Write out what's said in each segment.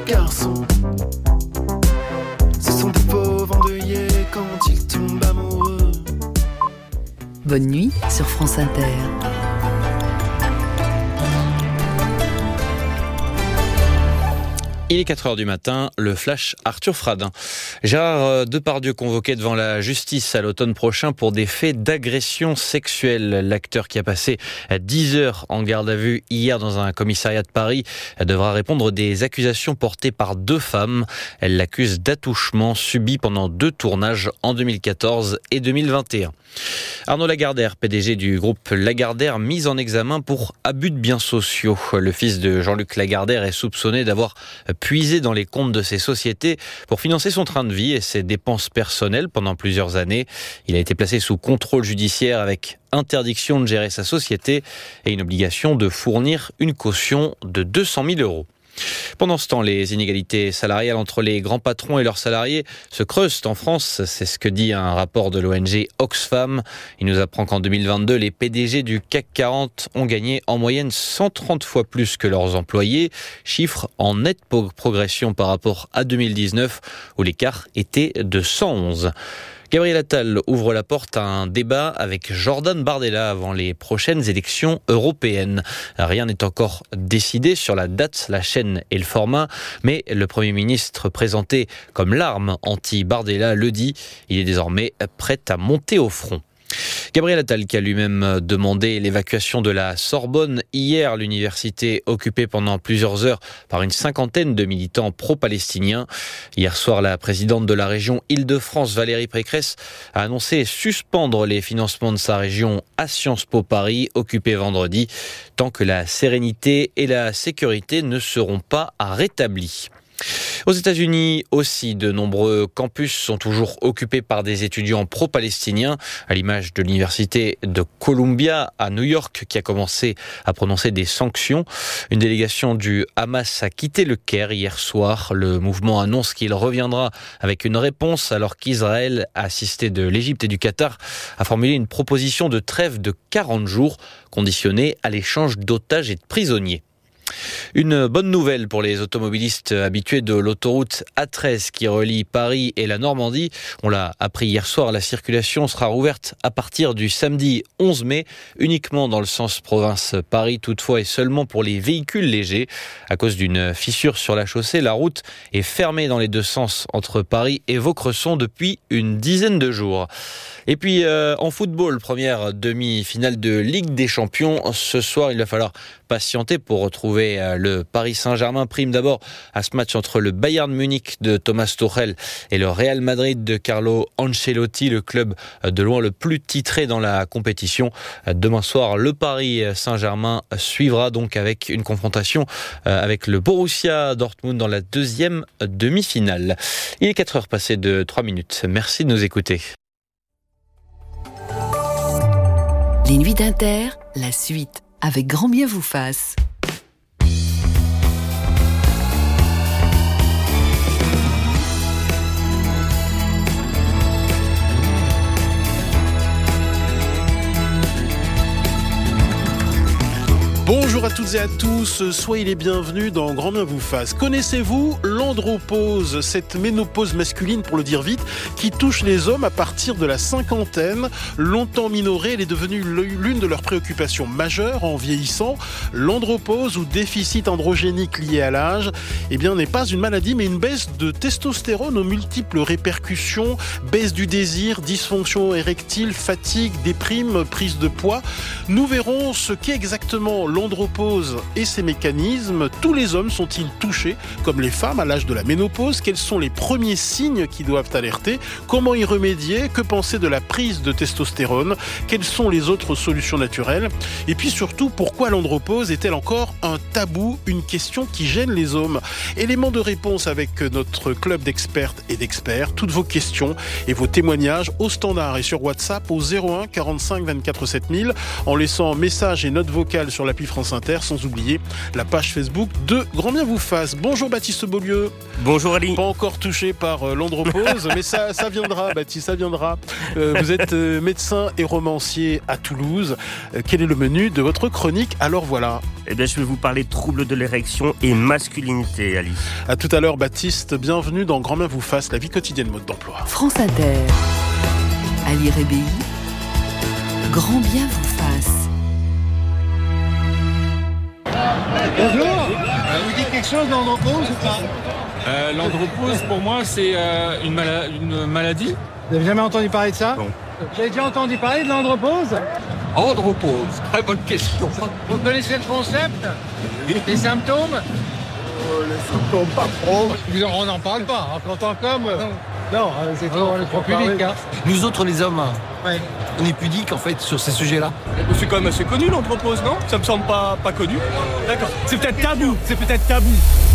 garçons. Ce sont des pauvres endeuillés quand ils tombent amoureux. Bonne nuit sur France Inter. Il est 4h du matin, le flash Arthur Fradin. Gérard Depardieu convoqué devant la justice à l'automne prochain pour des faits d'agression sexuelle. L'acteur qui a passé 10 heures en garde à vue hier dans un commissariat de Paris devra répondre des accusations portées par 2 femmes. Elles l'accusent d'attouchement subi pendant 2 tournages en 2014 et 2021. Arnaud Lagardère, PDG du groupe Lagardère, mis en examen pour abus de biens sociaux. Le fils de Jean-Luc Lagardère est soupçonné d'avoir puisé dans les comptes de ses sociétés pour financer son train de vie et ses dépenses personnelles pendant plusieurs années. Il a été placé sous contrôle judiciaire avec interdiction de gérer sa société et une obligation de fournir une caution de 200 000 €. Pendant ce temps, les inégalités salariales entre les grands patrons et leurs salariés se creusent en France. C'est ce que dit un rapport de l'ONG Oxfam. Il nous apprend qu'en 2022, les PDG du CAC 40 ont gagné en moyenne 130 fois plus que leurs employés. Chiffre en nette progression par rapport à 2019, où l'écart était de 111. Gabriel Attal ouvre la porte à un débat avec Jordan Bardella avant les prochaines élections européennes. Rien n'est encore décidé sur la date, la chaîne et le format, mais le Premier ministre présenté comme l'arme anti-Bardella le dit, il est désormais prêt à monter au front. Gabriel Attal qui a lui-même demandé l'évacuation de la Sorbonne hier, l'université occupée pendant plusieurs heures par une 50aine de militants pro-palestiniens. Hier soir, la présidente de la région Île-de-France, Valérie Pécresse, a annoncé suspendre les financements de sa région à Sciences Po Paris, occupée vendredi, tant que la sérénité et la sécurité ne seront pas rétablies. Aux États-Unis aussi, de nombreux campus sont toujours occupés par des étudiants pro-palestiniens, à l'image de l'université de Columbia à New York, qui a commencé à prononcer des sanctions. Une délégation du Hamas a quitté le Caire hier soir. Le mouvement annonce qu'il reviendra avec une réponse, alors qu'Israël, assisté de l'Égypte et du Qatar, a formulé une proposition de trêve de 40 jours, conditionnée à l'échange d'otages et de prisonniers. Une bonne nouvelle pour les automobilistes habitués de l'autoroute A13 qui relie Paris et la Normandie. On l'a appris hier soir, la circulation sera rouverte à partir du samedi 11 mai, uniquement dans le sens province-Paris toutefois et seulement pour les véhicules légers. À cause d'une fissure sur la chaussée, la route est fermée dans les 2 sens entre Paris et Vaucresson depuis une dizaine de jours. Et puis en football, première demi-finale de Ligue des Champions. Ce soir, il va falloir patienter pour retrouver le Paris Saint-Germain. Prime d'abord à ce match entre le Bayern Munich de Thomas Tuchel et le Real Madrid de Carlo Ancelotti, le club de loin le plus titré dans la compétition. Demain soir, le Paris Saint-Germain suivra donc avec une confrontation avec le Borussia Dortmund dans la 2e demi-finale. Il est 4h passées de 3 minutes. Merci de nous écouter. Les nuits d'Inter, la suite, avec grand bien vous fasse. Bonjour à toutes et à tous, soyez les bienvenus dans Grand Bien vous fasse. Connaissez-vous l'andropause, cette ménopause masculine pour le dire vite, qui touche les hommes à partir de la cinquantaine? Longtemps minorée, elle est devenue l'une de leurs préoccupations majeures en vieillissant. L'andropause ou déficit androgénique lié à l'âge, n'est pas une maladie mais une baisse de testostérone aux multiples répercussions, baisse du désir, dysfonction érectile, fatigue, déprime, prise de poids. Nous verrons ce qu'est exactement l'andropause et ses mécanismes. Tous les hommes sont-ils touchés, comme les femmes, à l'âge de la ménopause? Quels sont les premiers signes qui doivent alerter? Comment y remédier? Que penser de la prise de testostérone? Quelles sont les autres solutions naturelles? Et puis surtout, pourquoi l'andropause est-elle encore un tabou, une question qui gêne les hommes? Élément de réponse avec notre club d'expertes et d'experts. Toutes vos questions et vos témoignages au standard et sur WhatsApp au 01 45 24 7000 en laissant message et note vocale sur l'appli France Inter Inter, sans oublier la page Facebook de Grand Bien vous fasse. Bonjour Baptiste Beaulieu. Bonjour Ali. Pas encore touché par l'andropause, mais ça viendra Baptiste, ça viendra. Vous êtes médecin et romancier à Toulouse. Quel est le menu de votre chronique? Alors voilà. Eh bien, je vais vous parler de troubles de l'érection et masculinité, Ali. À tout à l'heure Baptiste, bienvenue dans Grand Bien vous fasse, la vie quotidienne mode d'emploi. France Inter. Ali Rébéi. Grand Bien vous fasse. Bonjour, vous dites quelque chose d'andropause ou pas? L'andropause, pour moi, c'est une maladie. Vous n'avez jamais entendu parler de ça? Non. Vous avez déjà entendu parler de l'andropause? Andropause, très bonne question. Vous connaissez le concept? Les symptômes? Les symptômes, pas trop. On n'en parle pas, en tant qu'homme. Non, c'est trop public. Hein. Nous autres, les hommes, Ouais. on est pudiques en fait sur ces sujets-là. C'est quand même assez connu, l'andropause, non? Ça me semble pas connu. D'accord. C'est peut-être tabou.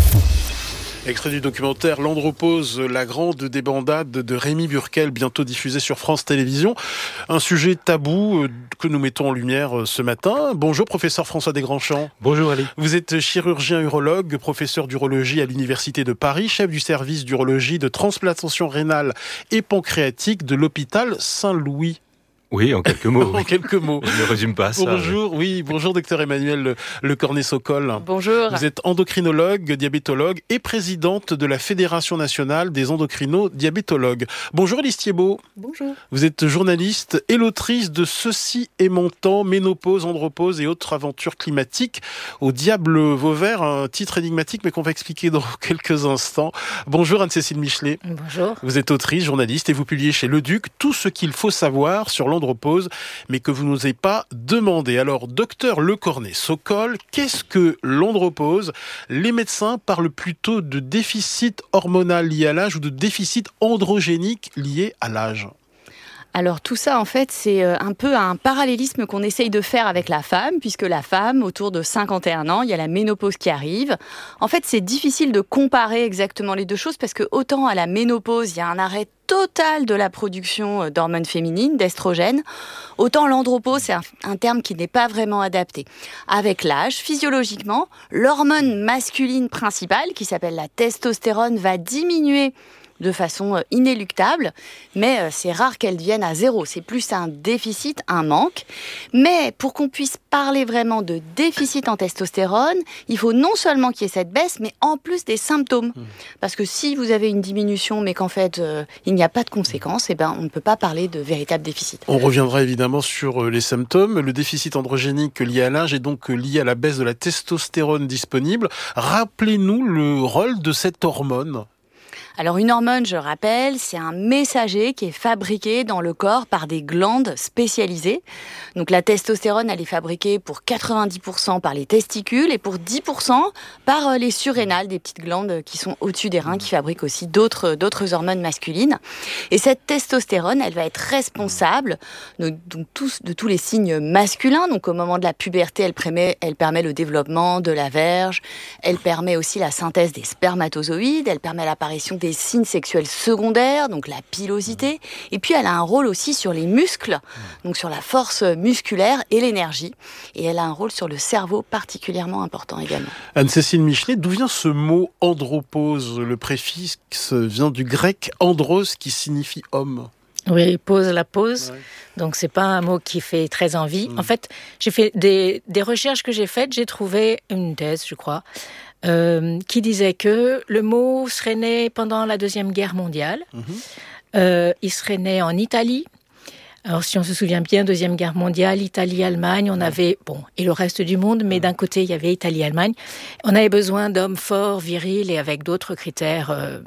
Extrait du documentaire L'Andropause, la grande débandade de Rémi Burkel, bientôt diffusé sur France Télévisions. Un sujet tabou que nous mettons en lumière ce matin. Bonjour professeur François Desgrandchamps. Bonjour Ali. Vous êtes chirurgien urologue, professeur d'urologie à l'Université de Paris, chef du service d'urologie de transplantation rénale et pancréatique de l'hôpital Saint-Louis. Oui, en quelques mots. En quelques mots. Je ne résume pas ça. Bonjour docteur Emmanuel Le Cornet-Socol. Bonjour. Vous êtes endocrinologue, diabétologue et présidente de la Fédération nationale des endocrino-diabétologues. Bonjour Élise Thiebaud. Bonjour. Vous êtes journaliste et l'autrice de Ceci est mon temps, ménopause, andropause et autres aventures climatiques. Au diable Vauvert, un titre énigmatique mais qu'on va expliquer dans quelques instants. Bonjour Anne-Cécile Michelet. Bonjour. Vous êtes autrice, journaliste et vous publiez chez Le Duc tout ce qu'il faut savoir sur l'andropause, mais que vous n'osez pas demander. Alors, docteur Le Cornet-Socol, qu'est-ce que l'andropause? Les médecins parlent plutôt de déficit hormonal lié à l'âge ou de déficit androgénique lié à l'âge. Alors tout ça, en fait, c'est un peu un parallélisme qu'on essaye de faire avec la femme, puisque la femme, autour de 51 ans, il y a la ménopause qui arrive. En fait, c'est difficile de comparer exactement les deux choses, parce que autant à la ménopause, il y a un arrêt total de la production d'hormones féminines, d'estrogènes, autant l'andropause, c'est un terme qui n'est pas vraiment adapté. Avec l'âge, physiologiquement, l'hormone masculine principale, qui s'appelle la testostérone, va diminuer de façon inéluctable, mais c'est rare qu'elle vienne à zéro. C'est plus un déficit, un manque. Mais pour qu'on puisse parler vraiment de déficit en testostérone, il faut non seulement qu'il y ait cette baisse, mais en plus des symptômes. Parce que si vous avez une diminution, mais qu'en fait, il n'y a pas de conséquences, on ne peut pas parler de véritable déficit. On reviendra évidemment sur les symptômes. Le déficit androgénique lié à l'âge est donc lié à la baisse de la testostérone disponible. Rappelez-nous le rôle de cette hormone. Alors une hormone, je rappelle, c'est un messager qui est fabriqué dans le corps par des glandes spécialisées. Donc la testostérone, elle est fabriquée pour 90% par les testicules et pour 10% par les surrénales, des petites glandes qui sont au-dessus des reins, qui fabriquent aussi d'autres hormones masculines. Et cette testostérone, elle va être responsable de tous les signes masculins. Donc au moment de la puberté, elle permet le développement de la verge, elle permet aussi la synthèse des spermatozoïdes, elle permet l'apparition des signes sexuels secondaires, donc la pilosité. Et puis, elle a un rôle aussi sur les muscles, donc sur la force musculaire et l'énergie. Et elle a un rôle sur le cerveau particulièrement important également. Anne-Cécile Michelet, d'où vient ce mot andropause? Le préfixe vient du grec andros qui signifie homme. Oui, pose la pose. Ouais. Donc, c'est pas un mot qui fait très envie. En fait, j'ai fait des recherches que j'ai faites. J'ai trouvé une thèse, je crois, qui disait que le mot serait né pendant la Deuxième Guerre mondiale. Il serait né en Italie. Alors, si on se souvient bien, Deuxième Guerre mondiale, Italie, Allemagne, on avait, et le reste du monde, mais d'un côté, il y avait Italie, Allemagne. On avait besoin d'hommes forts, virils et avec d'autres critères,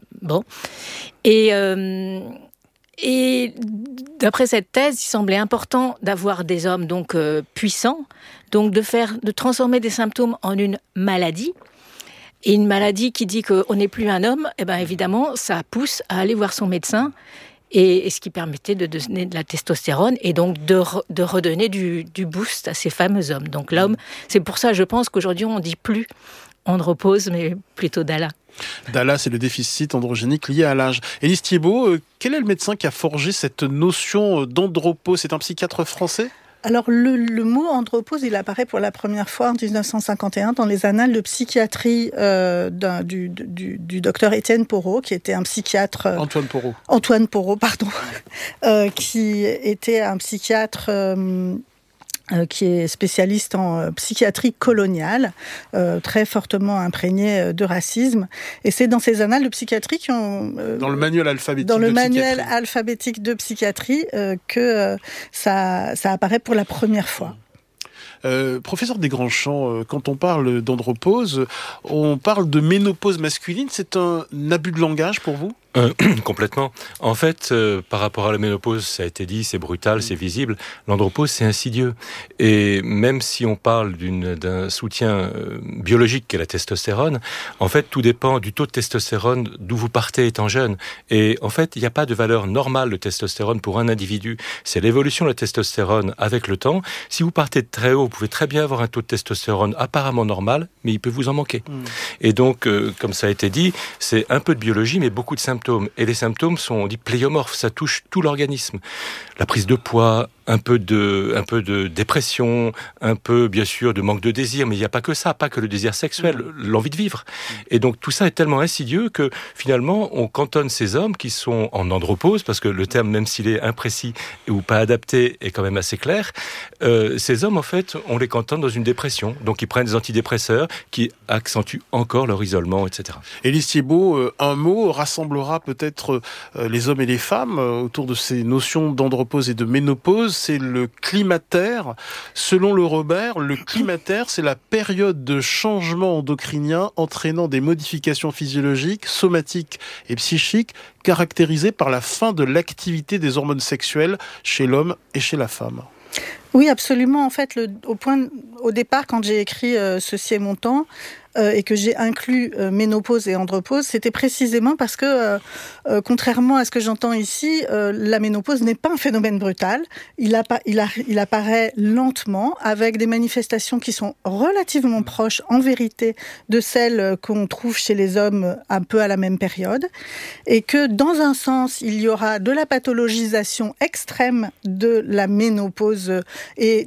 Et d'après cette thèse, il semblait important d'avoir des hommes donc puissants, donc de transformer des symptômes en une maladie. Et une maladie qui dit qu'on n'est plus un homme, évidemment, ça pousse à aller voir son médecin, et ce qui permettait de donner de la testostérone et donc de redonner du boost à ces fameux hommes. Donc l'homme, c'est pour ça, je pense qu'aujourd'hui, on ne dit plus andropause, mais plutôt DALA. DALA, c'est le déficit androgénique lié à l'âge. Élise Thiebaud, quel est le médecin qui a forgé cette notion d'andropause? C'est un psychiatre français? Alors le mot andropause, il apparaît pour la première fois en 1951 dans les annales de psychiatrie du docteur Étienne Porot, qui était un psychiatre... Antoine Porot, pardon. Qui était un psychiatre... qui est spécialiste en psychiatrie coloniale, très fortement imprégné de racisme. Et c'est dans ces annales de psychiatrie qui ont... dans le manuel alphabétique de psychiatrie que ça apparaît pour la première fois. Professeur Desgrandchamps, quand on parle d'andropause, on parle de ménopause masculine. C'est un abus de langage pour vous ? Complètement. En fait, par rapport à la ménopause, ça a été dit, c'est brutal, c'est visible. L'andropause, c'est insidieux. Et même si on parle d'un soutien biologique qu'est la testostérone, en fait, tout dépend du taux de testostérone d'où vous partez étant jeune. Et en fait, il n'y a pas de valeur normale de testostérone pour un individu. C'est l'évolution de la testostérone avec le temps. Si vous partez de très haut, vous pouvez très bien avoir un taux de testostérone apparemment normal, mais il peut vous en manquer. Et donc, comme ça a été dit, c'est un peu de biologie, mais beaucoup de symptômes. Et les symptômes sont, on dit, pléiomorphes, ça touche tout l'organisme. La prise de poids, un peu de dépression, un peu, bien sûr, de manque de désir, mais il n'y a pas que ça, pas que le désir sexuel, l'envie de vivre. Et donc, tout ça est tellement insidieux que, finalement, on cantonne ces hommes qui sont en andropause, parce que le terme, même s'il est imprécis ou pas adapté, est quand même assez clair. Ces hommes, en fait, on les cantonne dans une dépression. Donc, ils prennent des antidépresseurs qui accentuent encore leur isolement, etc. Élise Thiebaud, un mot rassemblera peut-être les hommes et les femmes autour de ces notions d'andropause et de ménopause. C'est le climatère. Selon le Robert, le climatère, c'est la période de changement endocrinien entraînant des modifications physiologiques, somatiques et psychiques caractérisées par la fin de l'activité des hormones sexuelles chez l'homme et chez la femme. Oui, absolument. En fait, au départ, quand j'ai écrit Ceci est mon temps, et que j'ai inclus ménopause et andropause, c'était précisément parce que, contrairement à ce que j'entends ici, la ménopause n'est pas un phénomène brutal. Il apparaît lentement, avec des manifestations qui sont relativement proches, en vérité, de celles qu'on trouve chez les hommes un peu à la même période, et que, dans un sens, il y aura de la pathologisation extrême de la ménopause et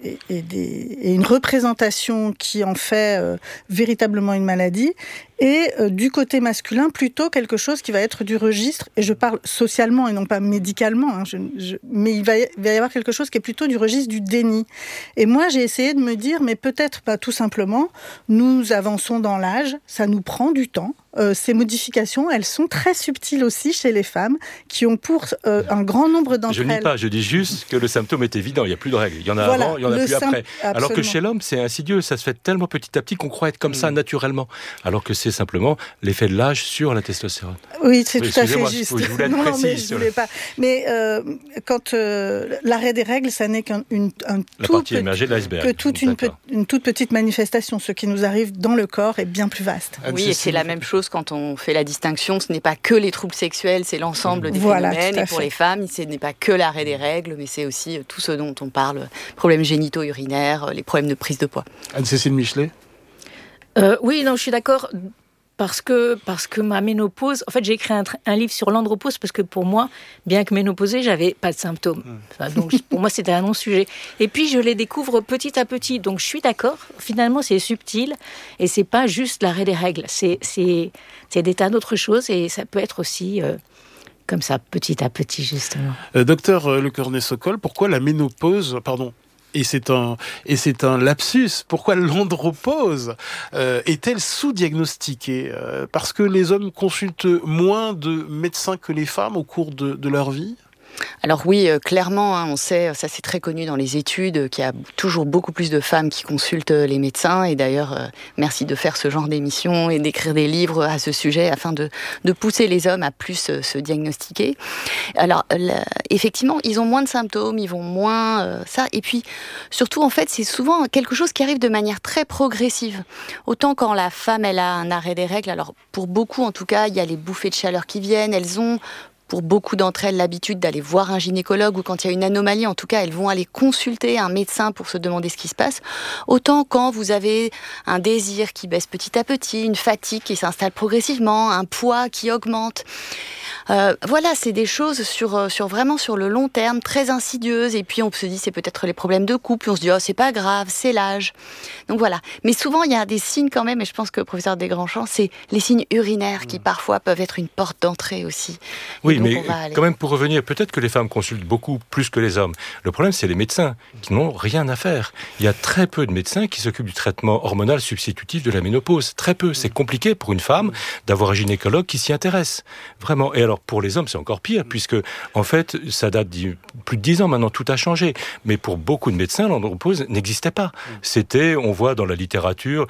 une représentation qui en fait véritablement une maladie, et du côté masculin, plutôt quelque chose qui va être du registre, et je parle socialement et non pas médicalement, mais il va y avoir quelque chose qui est plutôt du registre du déni. Et moi, j'ai essayé de me dire, mais peut-être pas tout simplement, nous avançons dans l'âge, ça nous prend du temps. Ces modifications, elles sont très subtiles aussi chez les femmes, qui ont pour un grand nombre d'entre elles... Je ne dis pas, je dis juste que le symptôme est évident, il n'y a plus de règles. Il y en a avant, il n'y en a plus après. Absolument. Alors que chez l'homme, c'est insidieux, ça se fait tellement petit à petit qu'on croit être comme ça naturellement. Alors que c'est simplement l'effet de l'âge sur la testostérone. Oui, c'est tout à fait juste. Je voulais être non, précis. Mais je voulais pas. Mais quand l'arrêt des règles, ça n'est qu'un la partie émergée de l'iceberg. Que une toute petite manifestation. Ce qui nous arrive dans le corps est bien plus vaste. Oui, et c'est la même chose quand on fait la distinction. Ce n'est pas que les troubles sexuels, c'est l'ensemble des phénomènes. Et pour les femmes, ce n'est pas que l'arrêt des règles, mais c'est aussi tout ce dont on parle, problèmes génitaux urinaires, les problèmes de prise de poids. Anne-Cécile Michelet ? Oui, non, je suis d'accord. Parce que ma ménopause, en fait, j'ai écrit un livre sur l'andropause parce que pour moi, bien que ménopausée, j'avais pas de symptômes. Enfin, donc pour moi, c'était un non-sujet. Et puis je les découvre petit à petit. Donc je suis d'accord. Finalement, c'est subtil et c'est pas juste l'arrêt des règles. C'est des tas d'autres choses et ça peut être aussi comme ça, petit à petit, justement. Docteur Le Cornet-Sokol, pourquoi la ménopause, et c'est un lapsus, pourquoi l'andropause est-elle sous-diagnostiquée ? Parce que les hommes consultent moins de médecins que les femmes au cours de leur vie ? Alors oui, clairement, on sait, ça c'est très connu dans les études, qu'il y a toujours beaucoup plus de femmes qui consultent les médecins. Et d'ailleurs, merci de faire ce genre d'émission et d'écrire des livres à ce sujet afin de pousser les hommes à plus se diagnostiquer. Alors, effectivement, ils ont moins de symptômes, ils vont moins ça. Et puis, surtout, en fait, c'est souvent quelque chose qui arrive de manière très progressive. Autant quand la femme, elle a un arrêt des règles, alors pour beaucoup, en tout cas, il y a les bouffées de chaleur qui viennent, elles ont... Pour beaucoup d'entre elles, l'habitude d'aller voir un gynécologue ou quand il y a une anomalie, en tout cas, elles vont aller consulter un médecin pour se demander ce qui se passe. Autant quand vous avez un désir qui baisse petit à petit, une fatigue qui s'installe progressivement, un poids qui augmente. Voilà, c'est des choses vraiment sur le long terme, très insidieuses. Et puis on se dit c'est peut-être les problèmes de couple. Puis on se dit c'est pas grave, c'est l'âge. Donc voilà. Mais souvent il y a des signes quand même. Et je pense que le professeur Desgrands-Champs, c'est les signes urinaires qui parfois peuvent être une porte d'entrée aussi. Oui, mais quand même pour revenir, peut-être que les femmes consultent beaucoup plus que les hommes. Le problème, c'est les médecins qui n'ont rien à faire. Il y a très peu de médecins qui s'occupent du traitement hormonal substitutif de la ménopause. Très peu. C'est compliqué pour une femme d'avoir un gynécologue qui s'y intéresse. Vraiment. Et alors, pour les hommes, c'est encore pire, puisque, en fait, ça date d'il plus de 10 ans maintenant, tout a changé. Mais pour beaucoup de médecins, l'andropause n'existait pas. C'était, on voit dans la littérature,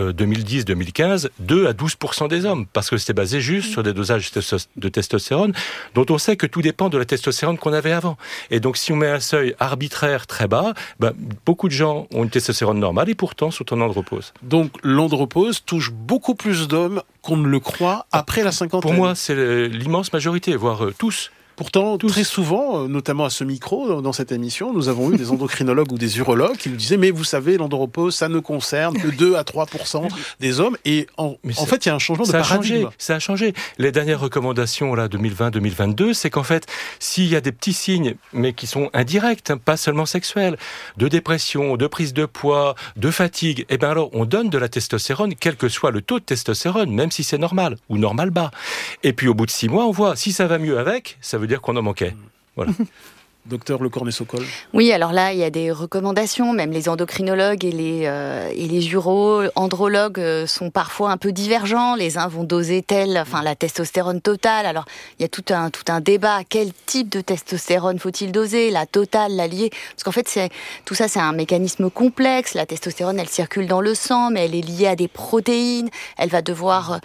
2010-2015, 2 à 12% des hommes, parce que c'était basé juste sur des dosages de testostérone, dont on sait que tout dépend de la testostérone qu'on avait avant. Et donc, si on met un seuil arbitraire très bas, beaucoup de gens ont une testostérone normale et pourtant sont en andropause. Donc, l'andropause touche beaucoup plus d'hommes qu'on ne le croit après la cinquantaine. Pour moi, c'est l'immense majorité, voire tous. Pourtant, très souvent, notamment à ce micro, dans cette émission, nous avons eu des endocrinologues ou des urologues qui nous disaient « Mais vous savez, l'andropause, ça ne concerne que 2 à 3% des hommes. » Et en fait, il y a un changement de paradigme. Ça a changé. Les dernières recommandations, là, 2020-2022, c'est qu'en fait, s'il y a des petits signes, mais qui sont indirects, pas seulement sexuels, de dépression, de prise de poids, de fatigue, eh bien alors, on donne de la testostérone, quel que soit le taux de testostérone, même si c'est normal, ou normal bas. Et puis, au bout de 6 mois, on voit, si ça va mieux avec, ça veut dire qu'on en manquait. Voilà. Docteur Le Cornet-Sokol. Oui, alors là, il y a des recommandations, même les endocrinologues et les andrologues sont parfois un peu divergents. Les uns vont doser la testostérone totale. Alors, il y a tout un débat. Quel type de testostérone faut-il doser? La totale, la liée? Parce qu'en fait, tout ça, c'est un mécanisme complexe. La testostérone, elle circule dans le sang, mais elle est liée à des protéines. Elle va devoir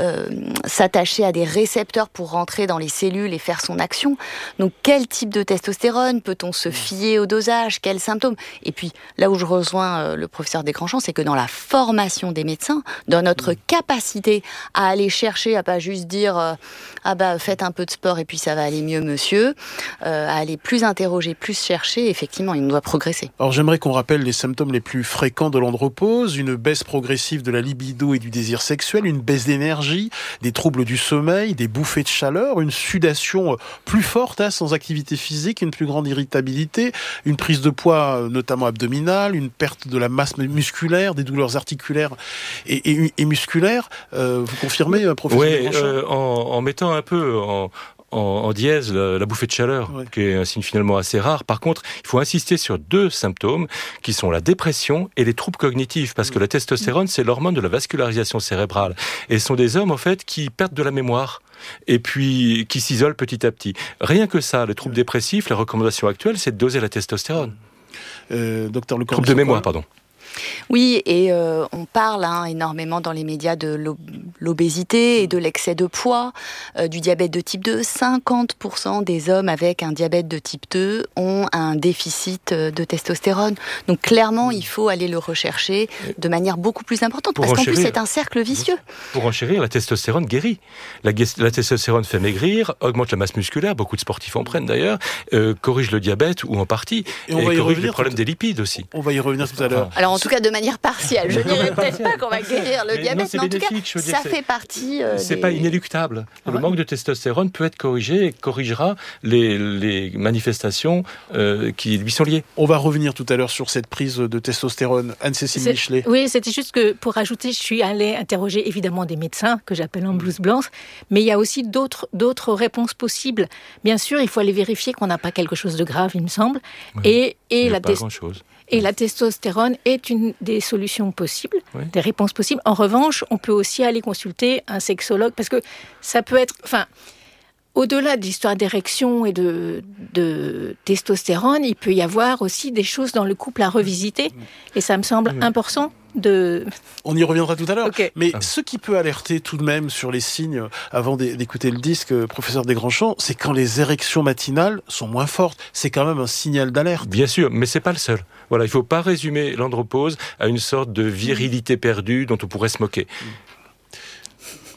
s'attacher à des récepteurs pour rentrer dans les cellules et faire son action. Donc, quel type de testostérone? Peut-on se fier au dosage? Quels symptômes? Et puis, là où je rejoins le professeur Desgrands-Champs, c'est que dans la formation des médecins, dans notre capacité à aller chercher, à pas juste dire faites un peu de sport et puis ça va aller mieux, monsieur, à aller plus interroger, plus chercher, effectivement, il doit progresser. Alors, j'aimerais qu'on rappelle les symptômes les plus fréquents de l'andropause: une baisse progressive de la libido et du désir sexuel, une baisse d'énergie, des troubles du sommeil, des bouffées de chaleur, une sudation plus forte, sans activité physique, une plus grande irritabilité, une prise de poids notamment abdominale, une perte de la masse musculaire, des douleurs articulaires et musculaires. Vous confirmez, professeur Desgrands-Champs? En mettant un peu en dièse la bouffée de chaleur, qui est un signe finalement assez rare. Par contre, il faut insister sur 2 symptômes qui sont la dépression et les troubles cognitifs, parce que la testostérone, c'est l'hormone de la vascularisation cérébrale. Et ce sont des hommes, en fait, qui perdent de la mémoire et puis qui s'isolent petit à petit. Rien que ça, les troubles dépressifs, la recommandation actuelle, c'est de doser la testostérone. Docteur Le Cornet-Sokol. Troubles de mémoire, pardon. Oui, et on parle énormément dans les médias de l'obésité et de l'excès de poids, du diabète de type 2. 50% des hommes avec un diabète de type 2 ont un déficit de testostérone. Donc clairement, il faut aller le rechercher de manière beaucoup plus importante, parce qu'en plus, c'est un cercle vicieux. Pour enchérir, la testostérone guérit. La testostérone fait maigrir, augmente la masse musculaire, beaucoup de sportifs en prennent d'ailleurs, corrige le diabète, ou en partie, et corrige les problèmes des lipides aussi. On va y revenir tout à l'heure. Alors, en tout cas, de manière partielle. Je dirais peut-être pas qu'on va guérir le diabète, mais en tout cas, ça fait partie... c'est pas inéluctable. Le manque de testostérone peut être corrigé et corrigera les manifestations qui lui sont liées. On va revenir tout à l'heure sur cette prise de testostérone. Anne-Cécile Michelet. Oui, c'était juste que, pour ajouter, je suis allée interroger évidemment des médecins, que j'appelle en blouse blanche, mais il y a aussi d'autres réponses possibles. Bien sûr, il faut aller vérifier qu'on n'a pas quelque chose de grave, il me semble. Oui, pas grand-chose. Et la testostérone est une des solutions possibles, des réponses possibles. En revanche, on peut aussi aller consulter un sexologue, parce que ça peut être... Au-delà de l'histoire d'érection et de testostérone, il peut y avoir aussi des choses dans le couple à revisiter. Et ça me semble important de... On y reviendra tout à l'heure. Okay. Mais ce qui peut alerter tout de même sur les signes, avant d'écouter le disque, professeur Desgrands-Champs, c'est quand les érections matinales sont moins fortes. C'est quand même un signal d'alerte. Bien sûr, mais c'est pas le seul. Voilà, il faut pas résumer l'andropause à une sorte de virilité perdue dont on pourrait se moquer.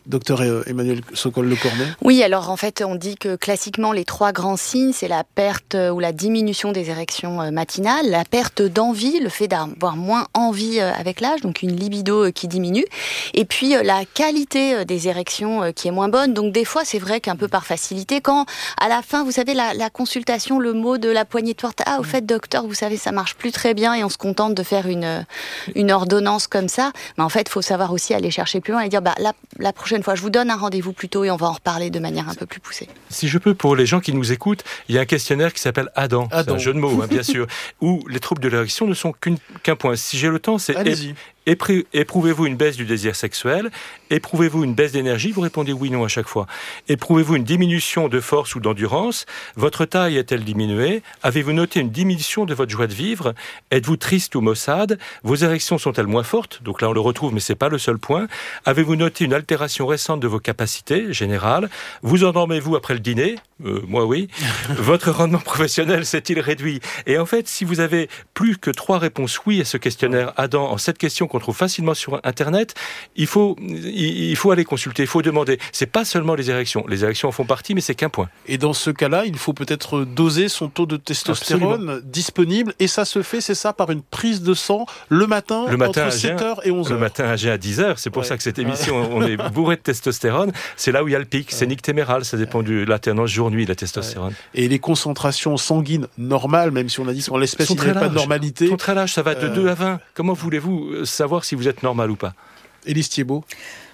Docteur Emmanuelle Sokol-Lecornet. Oui, alors en fait, on dit que classiquement, les 3 grands signes, c'est la perte ou la diminution des érections matinales, la perte d'envie, le fait d'avoir moins envie avec l'âge, donc une libido qui diminue, et puis la qualité des érections qui est moins bonne. Donc des fois, c'est vrai qu'un peu par facilité, quand à la fin, vous savez, la consultation, le mot de la poignée de porte, au fait, docteur, vous savez, ça marche plus très bien, et on se contente de faire une ordonnance comme ça. Mais en fait, il faut savoir aussi aller chercher plus loin et dire, la prochaine fois, je vous donne un rendez-vous plus tôt et on va en reparler de manière un peu plus poussée. Si je peux, pour les gens qui nous écoutent, il y a un questionnaire qui s'appelle Adam. C'est un jeu de mots, bien sûr, où les troubles de l'érection ne sont qu'un point. Si j'ai le temps, c'est éprouvez-vous une baisse du désir sexuel? Éprouvez-vous une baisse d'énergie? Vous répondez oui, non à chaque fois. Éprouvez-vous une diminution de force ou d'endurance? Votre taille est-elle diminuée? Avez-vous noté une diminution de votre joie de vivre? Êtes-vous triste ou maussade? Vos érections sont-elles moins fortes? Donc là, on le retrouve, mais c'est pas le seul point. Avez-vous noté une altération récente de vos capacités générales? Vous endormez-vous après le dîner? Moi, oui. Votre rendement professionnel s'est-il réduit? Et en fait, si vous avez plus que 3 réponses oui à ce questionnaire Adam, en 7 questions qu'on trouve facilement sur Internet, il faut aller consulter, il faut demander. C'est pas seulement les érections en font partie, mais c'est qu'un point. Et dans ce cas-là, il faut peut-être doser son taux de testostérone disponible, et ça se fait, c'est ça, par une prise de sang le matin entre 7h et 11h. Le matin à 10h, c'est pour ça que cette émission, on est bourré de testostérone, c'est là où il y a le pic, c'est nictéméral, ça dépend de l'alternance jour-nuit, la testostérone. Et les concentrations sanguines normales, même si on a dit qu'en l'espèce il n'y avait pas de normalité. Sont très larges, ça va de 2 à 20. Comment voulez-vous savoir si vous êtes normal ou pas? Élise Thiebaud.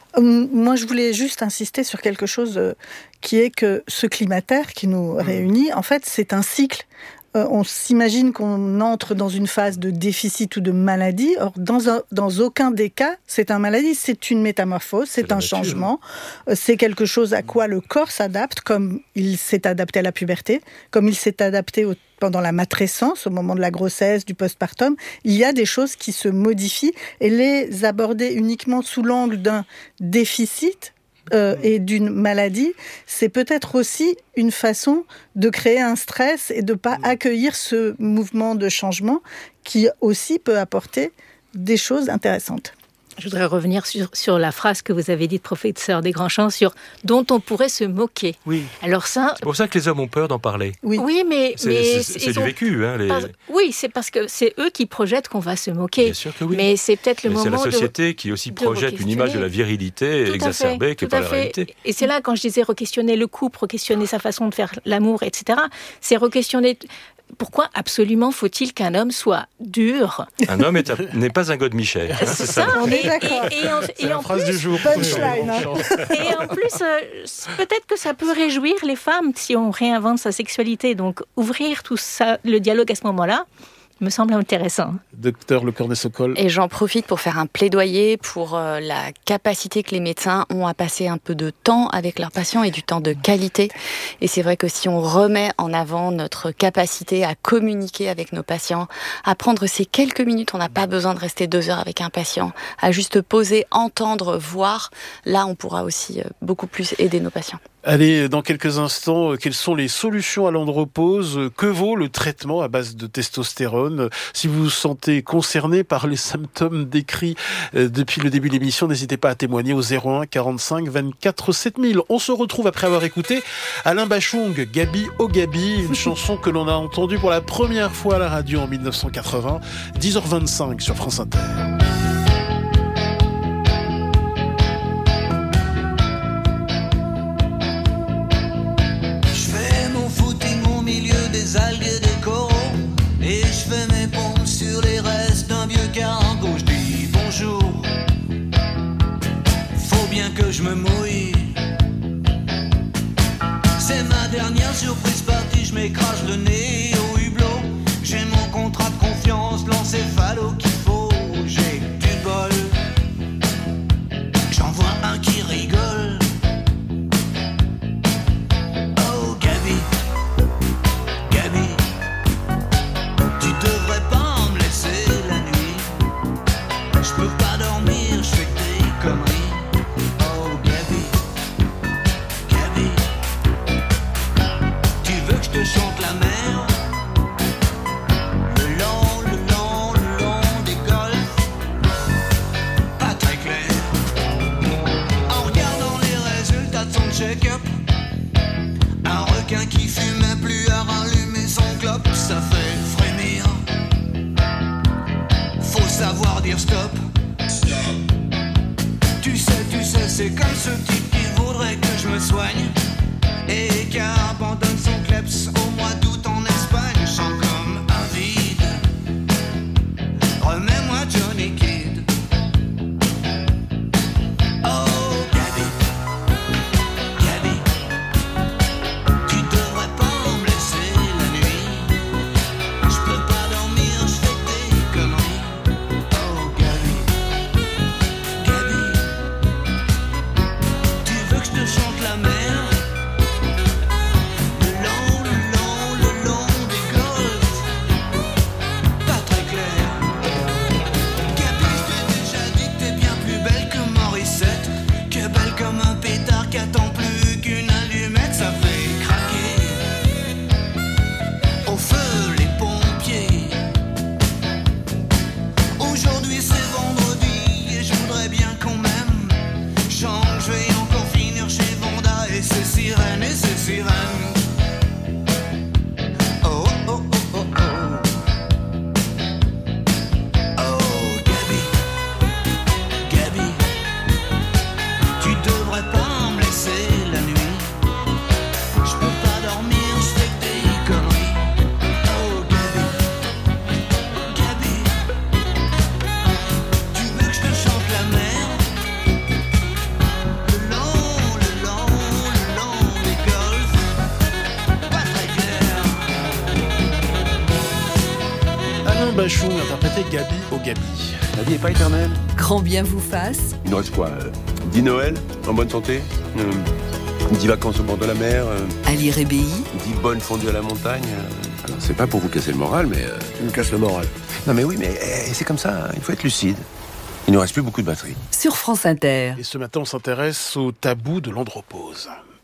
Moi, je voulais juste insister sur quelque chose qui est que ce climatère qui nous réunit, en fait, c'est un cycle. On s'imagine qu'on entre dans une phase de déficit ou de maladie. Or, dans aucun des cas, c'est une maladie, c'est une métamorphose, c'est un changement. C'est quelque chose à quoi le corps s'adapte, comme il s'est adapté à la puberté, comme il s'est adapté pendant la matrescence, au moment de la grossesse, du postpartum. Il y a des choses qui se modifient, et les aborder uniquement sous l'angle d'un déficit et d'une maladie, c'est peut-être aussi une façon de créer un stress et de ne pas accueillir ce mouvement de changement qui aussi peut apporter des choses intéressantes. Je voudrais revenir sur la phrase que vous avez dite, professeur Desgrands-Champs, sur dont on pourrait se moquer. Oui. Alors ça, c'est pour ça que les hommes ont peur d'en parler. Oui, mais c'est du vécu. Oui, c'est parce que c'est eux qui projettent qu'on va se moquer. Bien sûr que oui. Mais c'est peut-être le moment. C'est la société qui aussi projette une image de la virilité exacerbée qui n'est pas la réalité. Et c'est là, quand je disais re-questionner le couple, re-questionner sa façon de faire l'amour, etc., c'est re-questionner. Pourquoi absolument faut-il qu'un homme soit dur? Un homme n'est pas un Godemichel. C'est ça, on est d'accord. C'est la phrase du jour. Punchline. Et en plus, peut-être que ça peut réjouir les femmes si on réinvente sa sexualité. Donc, ouvrir tout ça, le dialogue à ce moment-là, me semble intéressant. Docteur Lecornet-Sokol. Et j'en profite pour faire un plaidoyer pour la capacité que les médecins ont à passer un peu de temps avec leurs patients et du temps de qualité. Et c'est vrai que si on remet en avant notre capacité à communiquer avec nos patients, à prendre ces quelques minutes, on n'a pas besoin de rester 2 heures avec un patient, à juste poser, entendre, voir, là on pourra aussi beaucoup plus aider nos patients. Allez, dans quelques instants, quelles sont les solutions à l'andropause? Que vaut le traitement à base de testostérone? Si vous vous sentez concerné par les symptômes décrits depuis le début de l'émission, n'hésitez pas à témoigner au 01 45 24 7000. On se retrouve après avoir écouté Alain Bachung, Gabi oh Gabi, une chanson que l'on a entendue pour la première fois à la radio en 1980, 10h25 sur France Inter. Des algues et des coraux, et je fais mes pompes sur les restes d'un vieux cargo. Je dis bonjour, faut bien que je me mouille. C'est ma dernière surprise partie, je m'écrase le nez au hublot. J'ai mon contrat de confiance, l'encéphalo qu'il faut. J'ai C'est comme ce type qui voudrait que je me soigne et qui abandonne son kleps au mois d'août en Espagne. Je sens comme un vide. Remets-moi Johnny Kidd. Oh Gabi, Gabi, tu devrais pas me laisser la nuit. Je peux pas dormir, je fais des conneries. Oh Gabi, Gabi, tu veux que je te chante la mer? Bachung interprétait Gabi au Gabi. La vie n'est pas éternelle. Grand bien vous fasse. Il nous reste quoi 10 Noël, en bonne santé 10 vacances au bord de la mer. Ali Rébéi. 10 bonnes fondues à la montagne. Alors, c'est pas pour vous casser le moral, mais... Tu me casses le moral. Non mais oui, mais c'est comme ça, il faut être lucide. Il ne nous reste plus beaucoup de batterie. Sur France Inter. Et ce matin, on s'intéresse au tabou de l'andropause.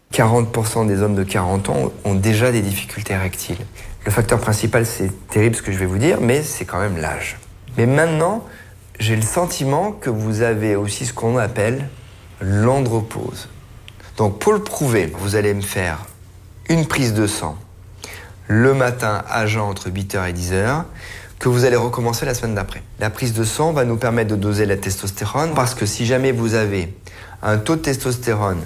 40% des hommes de 40 ans ont déjà des difficultés érectiles. Le facteur principal, c'est terrible ce que je vais vous dire, mais c'est quand même l'âge. Mais maintenant, j'ai le sentiment que vous avez aussi ce qu'on appelle l'andropause. Donc pour le prouver, vous allez me faire une prise de sang le matin à jeun entre 8h et 10h, que vous allez recommencer la semaine d'après. La prise de sang va nous permettre de doser la testostérone, parce que si jamais vous avez un taux de testostérone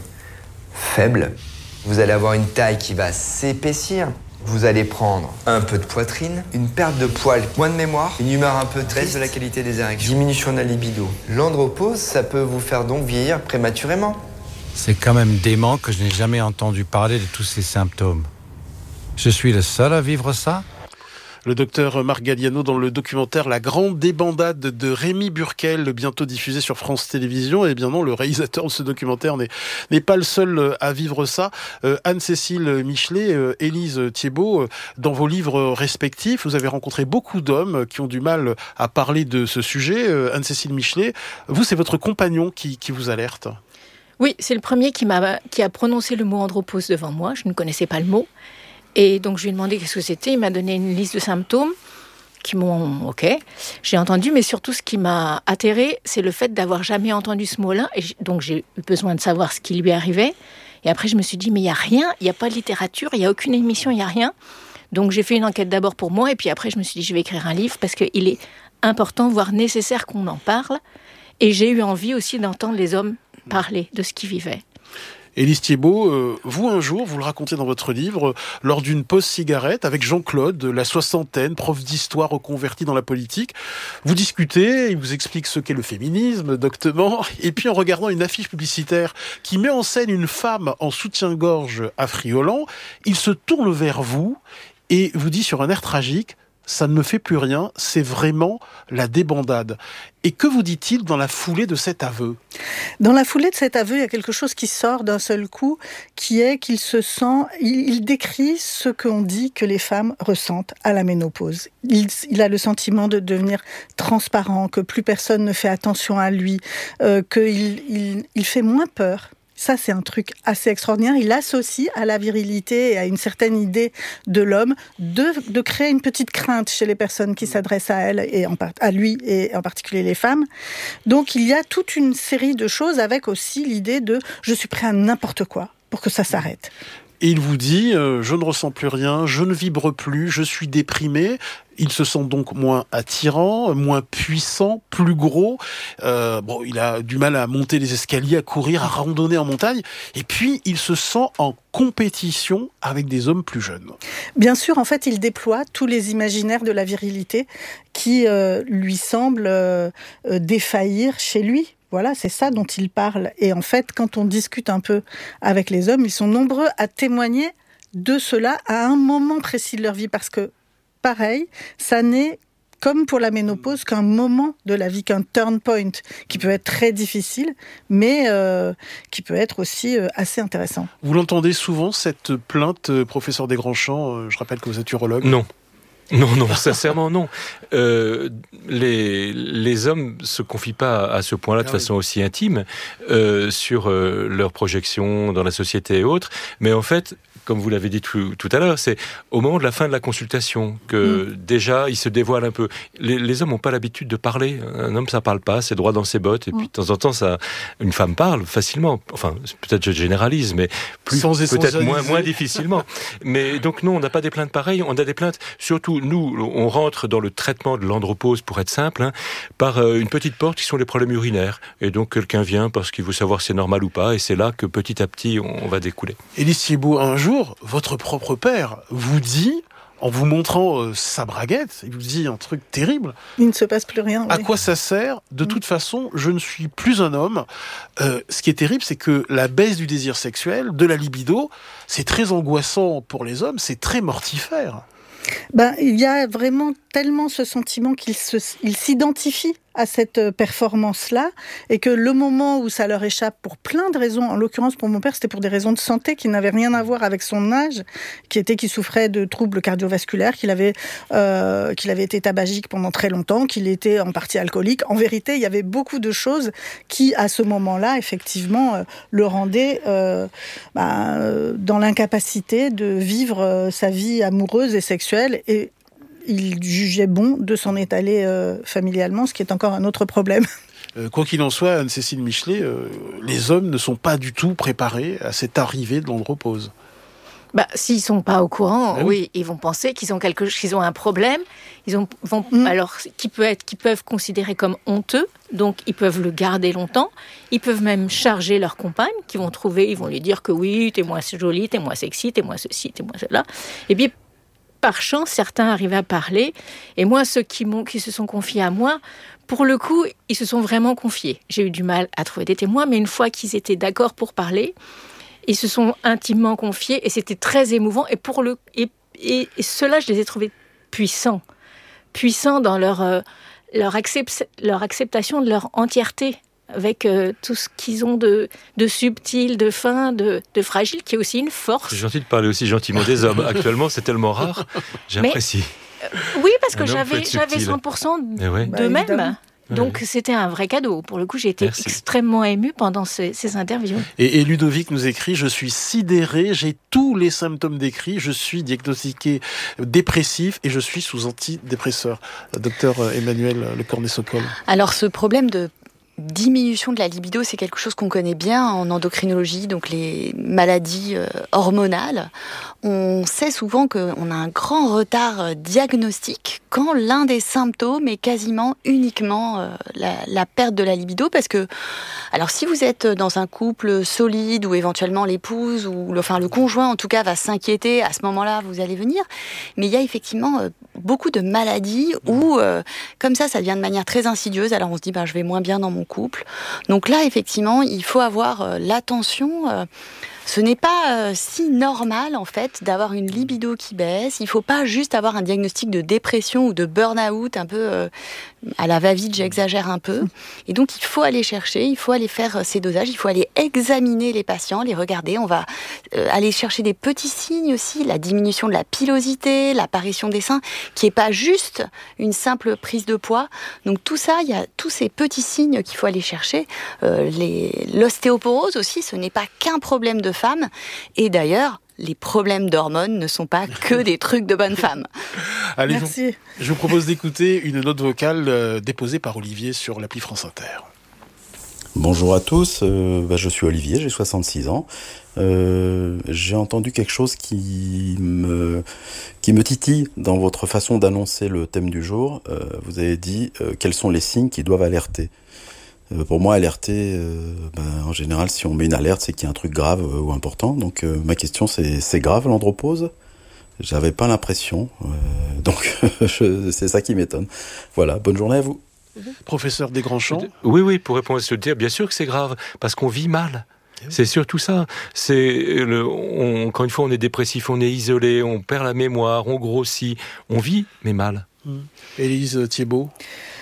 faible, vous allez avoir une taille qui va s'épaissir. Vous allez prendre un peu de poitrine, une perte de poils, moins de mémoire, une humeur un peu triste, de la qualité des érections, diminution de la libido. L'andropause, ça peut vous faire donc vieillir prématurément. C'est quand même dément que je n'ai jamais entendu parler de tous ces symptômes. Je suis le seul à vivre ça ? Le docteur Marc Galliano dans le documentaire La Grande Débandade de Rémi Burkel, bientôt diffusé sur France Télévisions. Et bien non, le réalisateur de ce documentaire n'est pas le seul à vivre ça. Anne-Cécile Michelet, Élise Thiebaud, dans vos livres respectifs, vous avez rencontré beaucoup d'hommes qui ont du mal à parler de ce sujet. Anne-Cécile Michelet, vous, c'est votre compagnon qui vous alerte. Oui, c'est le premier qui a prononcé le mot andropause devant moi. Je ne connaissais pas le mot. Et donc, je lui ai demandé qu'est-ce que c'était. Il m'a donné une liste de symptômes qui m'ont... OK. J'ai entendu, mais surtout, ce qui m'a atterrée, c'est le fait d'avoir jamais entendu ce mot-là. Et donc, j'ai eu besoin de savoir ce qui lui arrivait. Et après, je me suis dit, mais il n'y a rien. Il n'y a pas de littérature. Il n'y a aucune émission. Il n'y a rien. Donc, j'ai fait une enquête d'abord pour moi. Et puis après, je me suis dit, je vais écrire un livre parce qu'il est important, voire nécessaire qu'on en parle. Et j'ai eu envie aussi d'entendre les hommes parler de ce qu'ils vivaient. Élise Thiebaud, vous un jour, vous le racontez dans votre livre, lors d'une pause cigarette avec Jean-Claude, la soixantaine, prof d'histoire reconverti dans la politique, vous discutez, il vous explique ce qu'est le féminisme, doctement, et puis en regardant une affiche publicitaire qui met en scène une femme en soutien-gorge affriolant, il se tourne vers vous et vous dit sur un air tragique, ça ne me fait plus rien, c'est vraiment la débandade. Et que vous dit-il dans la foulée de cet aveu ? Dans la foulée de cet aveu, il y a quelque chose qui sort d'un seul coup, qui est qu'il se sent... Il décrit ce qu'on dit que les femmes ressentent à la ménopause. Il a le sentiment de devenir transparent, que plus personne ne fait attention à lui, qu'il fait moins peur. Ça, c'est un truc assez extraordinaire. Il associe à la virilité et à une certaine idée de l'homme de créer une petite crainte chez les personnes qui s'adressent à elle, et à lui, et en particulier les femmes. Donc, il y a toute une série de choses avec aussi l'idée de « je suis prêt à n'importe quoi pour que ça s'arrête ». Et il vous dit, je ne ressens plus rien, je ne vibre plus, je suis déprimé. Il se sent donc moins attirant, moins puissant, plus gros. Il a du mal à monter les escaliers, à courir, à randonner en montagne. Et puis, il se sent en compétition avec des hommes plus jeunes. Bien sûr, en fait, il déploie tous les imaginaires de la virilité qui lui semblent défaillir chez lui. Voilà, c'est ça dont il parle. Et en fait, quand on discute un peu avec les hommes, ils sont nombreux à témoigner de cela à un moment précis de leur vie. Parce que, pareil, ça n'est, comme pour la ménopause, qu'un moment de la vie, qu'un turn point, qui peut être très difficile, mais qui peut être aussi assez intéressant. Vous l'entendez souvent, cette plainte, professeur Desgrands-Champs, je rappelle que vous êtes urologue. Non. Non, sincèrement non. Les hommes se confient pas à ce point-là de façon aussi intime sur leurs projections dans la société et autres, mais en fait, comme vous l'avez dit tout à l'heure, c'est au moment de la fin de la consultation que déjà ils se dévoilent un peu. Les hommes n'ont pas l'habitude de parler. Un homme, ça parle pas, c'est droit dans ses bottes. Et puis de temps en temps, une femme parle facilement. Enfin, peut-être je généralise, mais peut-être moins difficilement. Mais donc non, on n'a pas des plaintes pareilles. On a des plaintes. Surtout nous, on rentre dans le traitement de l'andropause, pour être simple, par une petite porte qui sont les problèmes urinaires. Et donc quelqu'un vient parce qu'il veut savoir si c'est normal ou pas. Et c'est là que petit à petit, on va découler. Élise Thiebaud, un jour, votre propre père vous dit, en vous montrant sa braguette, il vous dit un truc terrible. Il ne se passe plus rien. À quoi ça sert ? De toute façon, je ne suis plus un homme. Ce qui est terrible, c'est que la baisse du désir sexuel, de la libido, c'est très angoissant pour les hommes, c'est très mortifère. Il y a vraiment tellement ce sentiment qu'il s'identifie à cette performance-là, et que le moment où ça leur échappe pour plein de raisons, en l'occurrence pour mon père, c'était pour des raisons de santé qui n'avaient rien à voir avec son âge, qu'il souffrait de troubles cardiovasculaires, qu'il avait été tabagique pendant très longtemps, qu'il était en partie alcoolique. En vérité, il y avait beaucoup de choses qui, à ce moment-là, effectivement, le rendaient dans l'incapacité de vivre sa vie amoureuse et sexuelle, et il jugeait bon de s'en étaler familialement, ce qui est encore un autre problème. Quoi qu'il en soit, Anne-Cécile Michelet, les hommes ne sont pas du tout préparés à cette arrivée de l'andropause. S'ils sont pas au courant, oui, ils vont penser qu'ils ont un problème, alors qui peuvent considérer comme honteux, donc ils peuvent le garder longtemps. Ils peuvent même charger leur compagne, ils vont lui dire que oui, t'es moins jolie, t'es moins sexy, t'es moins ceci, t'es moins cela. Et puis par chance, certains arrivent à parler. Et moi, ceux qui se sont confiés à moi, pour le coup, ils se sont vraiment confiés. J'ai eu du mal à trouver des témoins, mais une fois qu'ils étaient d'accord pour parler, ils se sont intimement confiés et c'était très émouvant. Et ceux-là, je les ai trouvés puissants dans leur acceptation de leur entièreté, avec tout ce qu'ils ont de subtil, de fin, de fragile, qui est aussi une force. C'est gentil de parler aussi gentiment des hommes. Actuellement, c'est tellement rare. J'apprécie. Oui, parce que j'avais 100% d'eux-mêmes. Donc c'était un vrai cadeau. Pour le coup, j'ai été extrêmement émue pendant ces interviews. Et Ludovic nous écrit: je suis sidéré, j'ai tous les symptômes décrits, je suis diagnostiqué dépressif et je suis sous antidépresseur. Docteur Emmanuel Le Cornet-Sokol. Alors ce problème de diminution de la libido, c'est quelque chose qu'on connaît bien en endocrinologie, donc les maladies hormonales. On sait souvent qu'on a un grand retard diagnostique quand l'un des symptômes est quasiment uniquement la perte de la libido, parce que, alors si vous êtes dans un couple solide ou éventuellement l'épouse ou le conjoint en tout cas va s'inquiéter, à ce moment-là vous allez venir, mais il y a effectivement beaucoup de maladies où comme ça devient de manière très insidieuse, alors on se dit je vais moins bien dans mon couple. Donc là, effectivement, il faut avoir l'attention. Ce n'est pas si normal, en fait, d'avoir une libido qui baisse. Il ne faut pas juste avoir un diagnostic de dépression ou de burn-out un peu à la va-vite, j'exagère un peu. Et donc, il faut aller chercher, il faut aller faire ces dosages, il faut aller examiner les patients, les regarder. On va aller chercher des petits signes aussi, la diminution de la pilosité, l'apparition des seins, qui n'est pas juste une simple prise de poids. Donc, tout ça, il y a tous ces petits signes qu'il faut aller chercher. L'ostéoporose aussi, ce n'est pas qu'un problème de femme. Et d'ailleurs, les problèmes d'hormones ne sont pas que des trucs de bonne femme. Allez, merci. Je vous propose d'écouter une note vocale déposée par Olivier sur l'appli France Inter. Bonjour à tous, je suis Olivier, j'ai 66 ans. J'ai entendu quelque chose qui me titille dans votre façon d'annoncer le thème du jour. Vous avez dit quels sont les signes qui doivent alerter. Pour moi, alerter, en général, si on met une alerte, c'est qu'il y a un truc grave ou important. Donc ma question, c'est grave l'andropause ? J'avais pas l'impression, donc c'est ça qui m'étonne. Voilà, bonne journée à vous. Professeur Desgrands-Champs. Oui, pour répondre à ce que tu dis, bien sûr que c'est grave, parce qu'on vit mal. C'est surtout ça. Quand une fois on est dépressif, on est isolé, on perd la mémoire, on grossit, on vit, mais mal. Élise Thiebaud.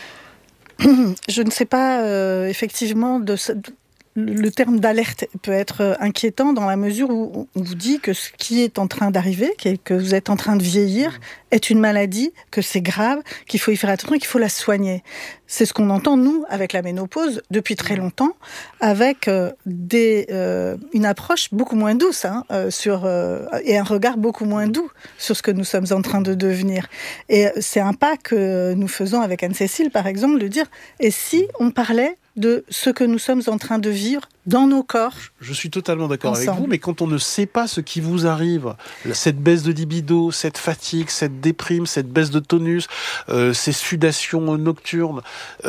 Je ne sais pas, effectivement, le terme d'alerte peut être inquiétant dans la mesure où on vous dit que ce qui est en train d'arriver, que vous êtes en train de vieillir, est une maladie, que c'est grave, qu'il faut y faire attention et qu'il faut la soigner. C'est ce qu'on entend, nous, avec la ménopause, depuis très longtemps, avec une approche beaucoup moins douce et un regard beaucoup moins doux sur ce que nous sommes en train de devenir. Et c'est un pas que nous faisons avec Anne-Cécile, par exemple, de dire « et si on parlait de ce que nous sommes en train de vivre dans nos corps ?» Je suis totalement d'accord avec vous, mais quand on ne sait pas ce qui vous arrive, cette baisse de libido, cette fatigue, cette déprime, cette baisse de tonus, ces sudations nocturnes,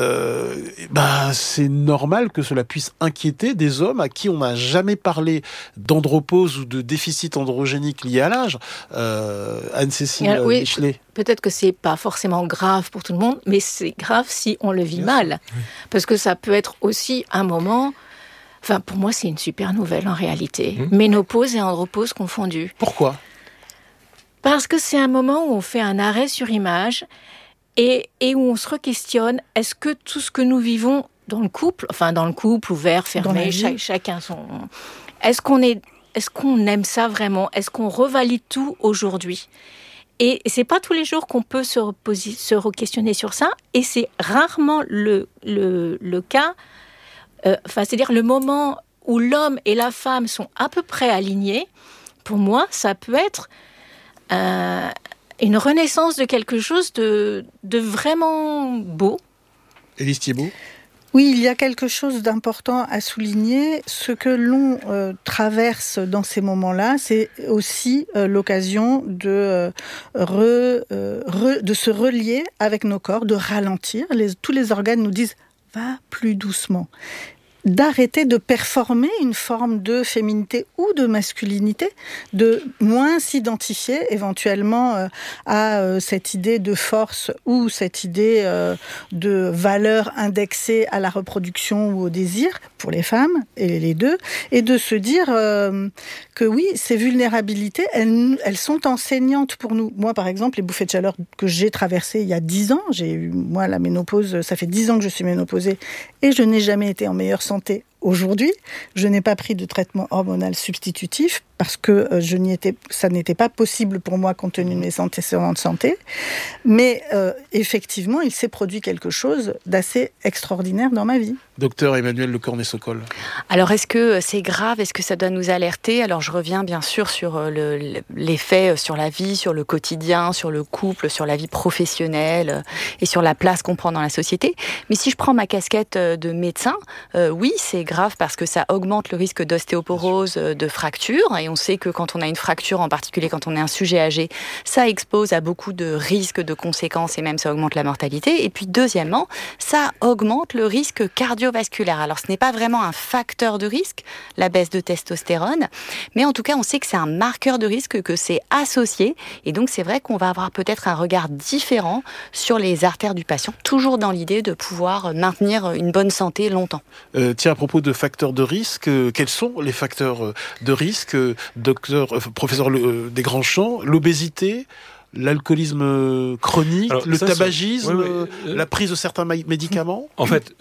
c'est normal que cela puisse inquiéter des hommes à qui on n'a jamais parlé d'andropause ou de déficit androgénique lié à l'âge. Anne-Cécile Michelet. Peut-être que c'est pas forcément grave pour tout le monde, mais c'est grave si on le vit mal. Oui. Parce que ça peut être aussi un moment... Enfin, pour moi, c'est une super nouvelle en réalité. Ménopause et andropause confondus. Pourquoi ? Parce que c'est un moment où on fait un arrêt sur image et où on se re-questionne, est-ce que tout ce que nous vivons dans le couple ouvert, fermé, chacun son... Est-ce qu'on aime ça vraiment ? Est-ce qu'on revalide tout aujourd'hui ? Et c'est pas tous les jours qu'on peut se re-questionner sur ça, et c'est rarement le cas. C'est-à-dire le moment où l'homme et la femme sont à peu près alignés. Pour moi, ça peut être une renaissance de quelque chose de vraiment beau. Élise Thiebaud. Oui, il y a quelque chose d'important à souligner. Ce que l'on traverse dans ces moments-là, c'est aussi l'occasion de se relier avec nos corps, de ralentir. Tous les organes nous disent « va plus doucement ». D'arrêter de performer une forme de féminité ou de masculinité, de moins s'identifier éventuellement à cette idée de force ou cette idée de valeur indexée à la reproduction ou au désir pour les femmes, et les deux, et de se dire que oui, ces vulnérabilités, elles sont enseignantes pour nous. Moi, par exemple, les bouffées de chaleur que j'ai traversées il y a 10 ans, j'ai eu, moi, la ménopause, ça fait 10 ans que je suis ménopausée, et je n'ai jamais été en meilleure santé aujourd'hui. Je n'ai pas pris de traitement hormonal substitutif parce que ça n'était pas possible pour moi compte tenu de mes antécédents de santé. Mais effectivement, il s'est produit quelque chose d'assez extraordinaire dans ma vie. Docteur Emmanuel Lecornet-Sokol. Alors, est-ce que c'est grave ? Est-ce que ça doit nous alerter ? Alors, je reviens bien sûr sur l'effet sur la vie, sur le quotidien, sur le couple, sur la vie professionnelle et sur la place qu'on prend dans la société. Mais si je prends ma casquette de médecin, oui, c'est grave parce que ça augmente le risque d'ostéoporose, de fracture. Et on sait que quand on a une fracture, en particulier quand on est un sujet âgé, ça expose à beaucoup de risques, de conséquences et même ça augmente la mortalité. Et puis deuxièmement, ça augmente le risque cardiovasculaire. Alors ce n'est pas vraiment un facteur de risque, la baisse de testostérone, mais en tout cas on sait que c'est un marqueur de risque, que c'est associé. Et donc c'est vrai qu'on va avoir peut-être un regard différent sur les artères du patient, toujours dans l'idée de pouvoir maintenir une bonne santé longtemps. Tiens, à propos de facteurs de risque, quels sont les facteurs de risque, professeur Desgrands-Champs? L'obésité, l'alcoolisme chronique, le tabagisme, la prise de certains médicaments? En fait,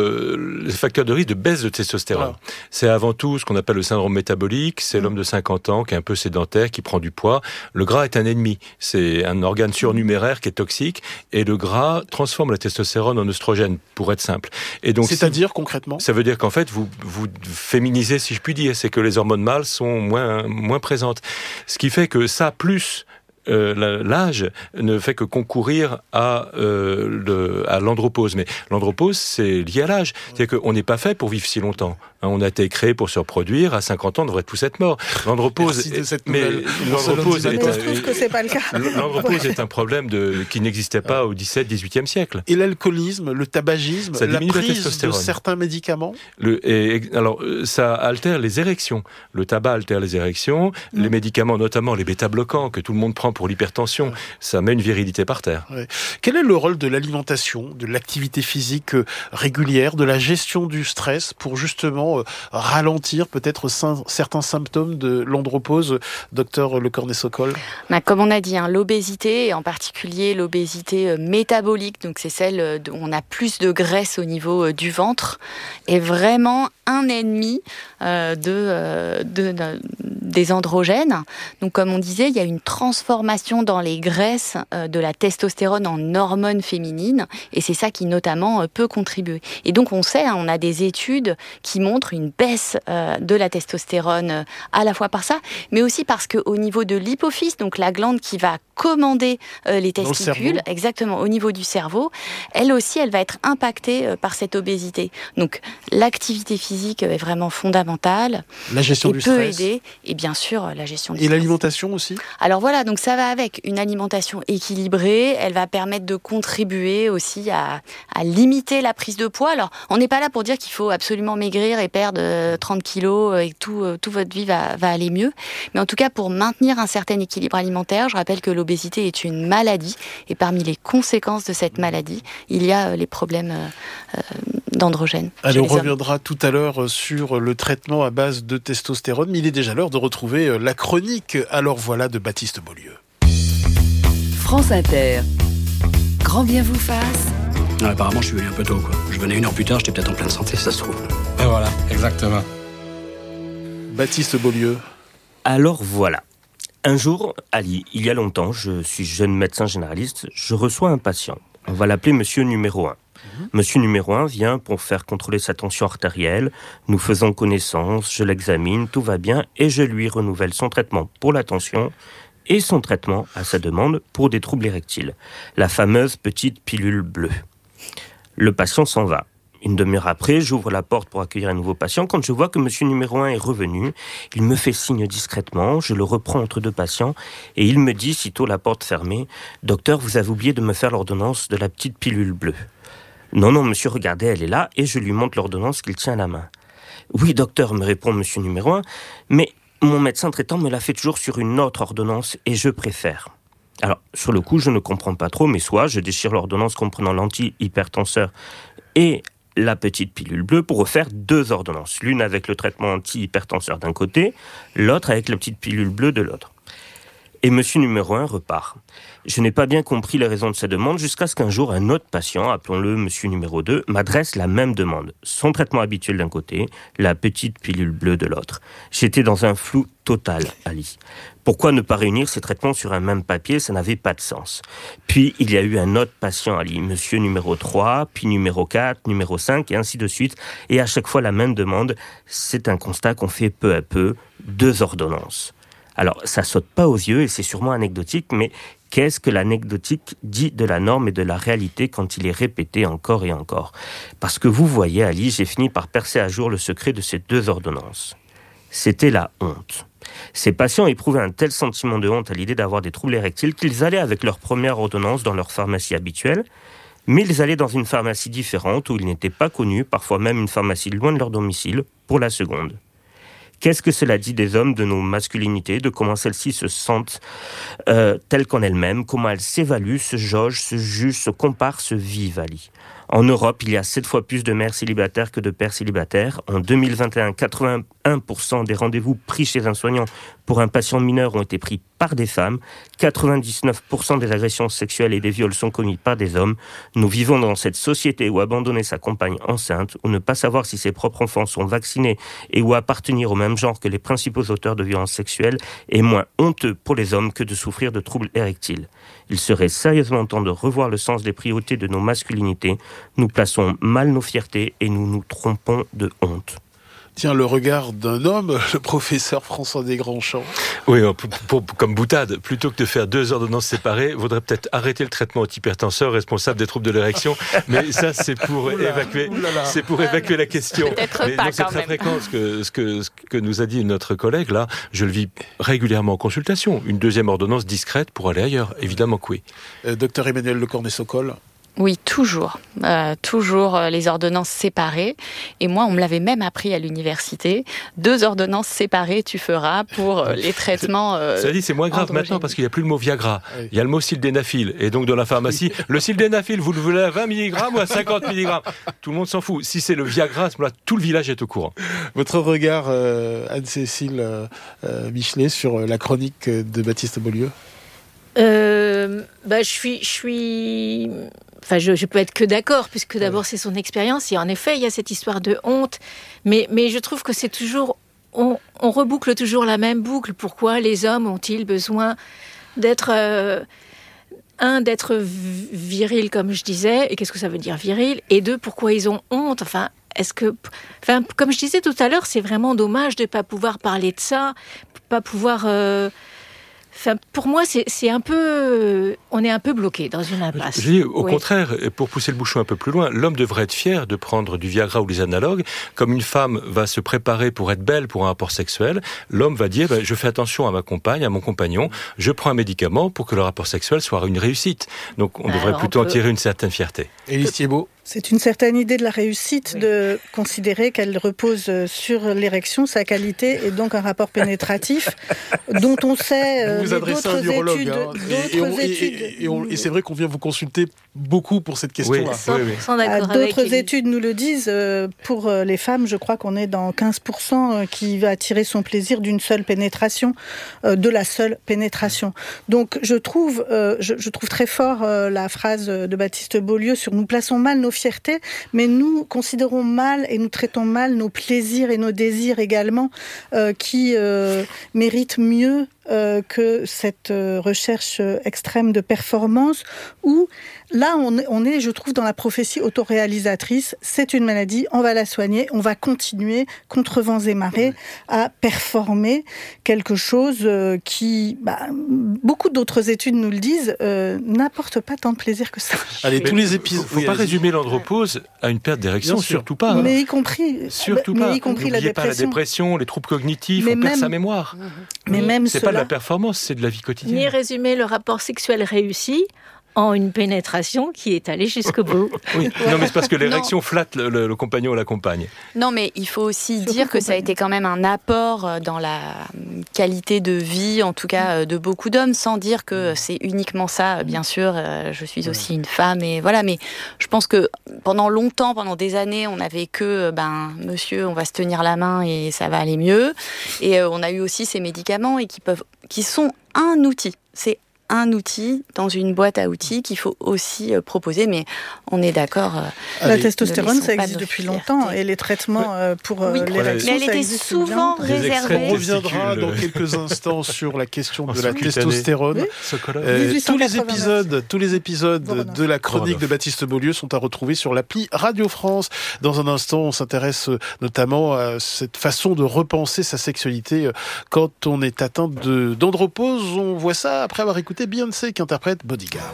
le facteur de risque de baisse de testostérone, c'est avant tout ce qu'on appelle le syndrome métabolique. C'est l'homme de 50 ans qui est un peu sédentaire, qui prend du poids. Le gras est un ennemi. C'est un organe surnuméraire qui est toxique. Et le gras transforme la testostérone en oestrogène, pour être simple. Et donc, c'est-à-dire concrètement? Ça veut dire qu'en fait, vous féminisez, si je puis dire. C'est que les hormones mâles sont moins présentes. Ce qui fait que ça, plus l'âge ne fait que concourir à l'andropause. Mais l'andropause, c'est lié à l'âge. C'est-à-dire qu'on n'est pas fait pour vivre si longtemps. On a été créé pour se reproduire. À 50 ans, on devrait tous être morts. L'andropause, l'andropause est un problème qui n'existait pas au XVIIe, XVIIIe siècle. Et l'alcoolisme, le tabagisme, la prise de certains médicaments. Alors, ça altère les érections. Le tabac altère les érections. Les médicaments, notamment les bêta-bloquants que tout le monde prend pour l'hypertension, ça met une virilité par terre. Ouais. Quel est le rôle de l'alimentation, de l'activité physique régulière, de la gestion du stress pour justement ralentir peut-être certains symptômes de l'andropause, docteur Le Cornet-Sokol? Comme on a dit, l'obésité, et en particulier l'obésité métabolique, donc c'est celle où on a plus de graisse au niveau du ventre, est vraiment un ennemi des androgènes. Donc comme on disait, il y a une transformation dans les graisses de la testostérone en hormone féminine, et c'est ça qui notamment peut contribuer. Et donc on sait, on a des études qui montrent une baisse de la testostérone à la fois par ça, mais aussi parce qu'au niveau de l'hypophyse, donc la glande qui va commander les testicules, exactement, au niveau du cerveau, elle aussi, elle va être impactée par cette obésité. Donc l'activité physique est vraiment fondamentale. La gestion du stress. Peut aider, et bien sûr la gestion du stress. Et l'alimentation aussi ? Alors voilà, donc ça va avec une alimentation équilibrée, elle va permettre de contribuer aussi à limiter la prise de poids. Alors on n'est pas là pour dire qu'il faut absolument maigrir et perdre 30 kilos et que tout votre vie va aller mieux, mais en tout cas pour maintenir un certain équilibre alimentaire. Je rappelle que l'obésité est une maladie, et parmi les conséquences de cette maladie, il y a les problèmes d'androgènes. Allez, on reviendra tout à l'heure sur le traitement à base de testostérone, mais il est déjà l'heure de retrouver la chronique Alors voilà de Baptiste Beaulieu. France Inter. Grand bien vous fasse. Non, apparemment, je suis venu un peu tôt, quoi. Je venais 1 heure plus tard, j'étais peut-être en pleine santé, ça se trouve. Et voilà, exactement. Baptiste Beaulieu. Alors voilà. Un jour, Ali, il y a longtemps, je suis jeune médecin généraliste, je reçois un patient. On va l'appeler monsieur numéro 1. Monsieur numéro 1 vient pour faire contrôler sa tension artérielle. Nous faisons connaissance, je l'examine, tout va bien et je lui renouvelle son traitement pour la tension et son traitement à sa demande pour des troubles érectiles. La fameuse petite pilule bleue. Le patient s'en va. 1 demi-heure après, j'ouvre la porte pour accueillir un nouveau patient. Quand je vois que monsieur numéro 1 est revenu, il me fait signe discrètement, je le reprends entre 2 patients et il me dit, sitôt la porte fermée, « Docteur, vous avez oublié de me faire l'ordonnance de la petite pilule bleue. » Non, monsieur, regardez, elle est là, et je lui montre l'ordonnance qu'il tient à la main. « Oui, docteur, me répond monsieur numéro 1, mais mon médecin traitant me l'a fait toujours sur une autre ordonnance, et je préfère. » Alors, sur le coup, je ne comprends pas trop, mais soit je déchire l'ordonnance comprenant l'anti-hypertenseur et la petite pilule bleue pour refaire 2 ordonnances. L'une avec le traitement anti-hypertenseur d'un côté, l'autre avec la petite pilule bleue de l'autre. Et monsieur numéro 1 repart. Je n'ai pas bien compris les raisons de sa demande jusqu'à ce qu'un jour, un autre patient, appelons-le monsieur numéro 2, m'adresse la même demande. Son traitement habituel d'un côté, la petite pilule bleue de l'autre. J'étais dans un flou total, Ali. Pourquoi ne pas réunir ces traitements sur un même papier? Ça n'avait pas de sens. Puis, il y a eu un autre patient, Ali, monsieur numéro 3, puis numéro 4, numéro 5, et ainsi de suite. Et à chaque fois, la même demande. C'est un constat qu'on fait peu à peu, 2 ordonnances. Alors, ça saute pas aux yeux et c'est sûrement anecdotique, mais qu'est-ce que l'anecdotique dit de la norme et de la réalité quand il est répété encore et encore? Parce que vous voyez, Ali, j'ai fini par percer à jour le secret de ces 2 ordonnances. C'était la honte. Ces patients éprouvaient un tel sentiment de honte à l'idée d'avoir des troubles érectiles qu'ils allaient avec leur première ordonnance dans leur pharmacie habituelle, mais ils allaient dans une pharmacie différente où ils n'étaient pas connus, parfois même une pharmacie loin de leur domicile, pour la seconde. Qu'est-ce que cela dit des hommes, de nos masculinités, de comment celles-ci se sentent telles qu'en elles-mêmes, comment elles s'évaluent, se jaugent, se jugent, se comparent, se vivent, Ali. En Europe, il y a 7 fois plus de mères célibataires que de pères célibataires. En 2021, 81% des rendez-vous pris chez un soignant pour un patient mineur ont été pris par des femmes. 99% des agressions sexuelles et des viols sont commis par des hommes. Nous vivons dans cette société où abandonner sa compagne enceinte, ou ne pas savoir si ses propres enfants sont vaccinés et où appartenir au même genre que les principaux auteurs de violences sexuelles est moins honteux pour les hommes que de souffrir de troubles érectiles. Il serait sérieusement temps de revoir le sens des priorités de nos masculinités. Nous plaçons mal nos fiertés et nous nous trompons de honte. Tiens, le regard d'un homme, le professeur François Desgrands-Champs. Oui, comme boutade, plutôt que de faire 2 ordonnances séparées, il faudrait peut-être arrêter le traitement antihypertenseur responsable des troubles de l'érection. Mais ça, c'est pour évacuer la question. Mais donc, c'est très fréquent ce que nous a dit notre collègue là. Je le vis régulièrement en consultation. Une 2e ordonnance discrète pour aller ailleurs, évidemment que oui. Docteur Emmanuel Lecornet-Sokol. Oui, toujours. Toujours les ordonnances séparées. Et moi, on me l'avait même appris à l'université. 2 ordonnances séparées, tu feras pour les traitements. Ça dit, c'est moins grave maintenant parce qu'il n'y a plus le mot Viagra. Oui. Il y a le mot sildenafil. Et donc, dans la pharmacie, le sildenafil, vous le voulez à 20 mg ou à 50 mg. Tout le monde s'en fout. Si c'est le Viagra, à ce moment-là, tout le village est au courant. Votre regard, Anne-Cécile Michelet, sur la chronique de Baptiste Beaulieu? Je peux être que d'accord, puisque d'abord c'est son expérience, et en effet il y a cette histoire de honte, mais je trouve que c'est toujours, on reboucle toujours la même boucle. Pourquoi les hommes ont-ils besoin d'être d'être viril, comme je disais, et qu'est-ce que ça veut dire viril, et 2, pourquoi ils ont honte, comme je disais tout à l'heure, c'est vraiment dommage de ne pas pouvoir parler de ça, pas pouvoir... pour moi, c'est un peu... On est un peu bloqué dans une impasse. Je dis, au contraire, pour pousser le bouchon un peu plus loin, l'homme devrait être fier de prendre du Viagra ou des analogues. Comme une femme va se préparer pour être belle pour un rapport sexuel, l'homme va dire, je fais attention à ma compagne, à mon compagnon, je prends un médicament pour que le rapport sexuel soit une réussite. Donc on devrait plutôt en tirer une certaine fierté. Élise Thiebaud. C'est une certaine idée de la réussite de considérer qu'elle repose sur l'érection, sa qualité, et donc un rapport pénétratif dont on sait vous adressez à un urologue, et c'est vrai qu'on vient vous consulter beaucoup pour cette question-là. D'autres études nous le disent. Pour les femmes, je crois qu'on est dans 15% qui va tirer son plaisir d'une seule pénétration, de la seule pénétration. Donc je trouve très fort la phrase de Baptiste Beaulieu sur « Nous plaçons mal nos fiertés, mais nous considérons mal et nous traitons mal nos plaisirs et nos désirs également, qui méritent mieux que cette recherche extrême de performance où là on est, je trouve, dans la prophétie autoréalisatrice. C'est une maladie, on va la soigner, on va continuer contre vents et marées à performer quelque chose qui, beaucoup d'autres études nous le disent, n'apporte pas tant de plaisir que ça. Allez, tous les épisodes. Il ne faut pas résumer l'andropause à une perte d'érection, surtout pas. Mais y compris la dépression, les troubles cognitifs, on perd sa mémoire. Mais même c'est pas de la performance, c'est de la vie quotidienne. Ni résumer le rapport sexuel réussi en une pénétration qui est allée jusqu'au bout. Oui. Non, mais c'est parce que l'érection flatte le compagnon ou la compagne. Non, mais il faut aussi dire que ça a été quand même un apport dans la qualité de vie, en tout cas de beaucoup d'hommes, sans dire que c'est uniquement ça. Bien sûr, je suis aussi une femme, et voilà. Mais je pense que pendant des années, on n'avait que, monsieur, on va se tenir la main et ça va aller mieux. Et on a eu aussi ces médicaments et qui sont un outil. C'est un outil dans une boîte à outils qu'il faut aussi proposer, mais on est d'accord. La testostérone, ça existe depuis longtemps, et les traitements pour l'érection, mais elle était souvent réservée. On reviendra dans quelques instants sur la question de la testostérone. Tous les épisodes de la chronique de Baptiste Beaulieu sont à retrouver sur l'appli Radio France. Dans un instant, on s'intéresse notamment à cette façon de repenser sa sexualité quand on est atteint d'andropause. On voit ça après avoir écouté Beyoncé qui interprète Bodyguard.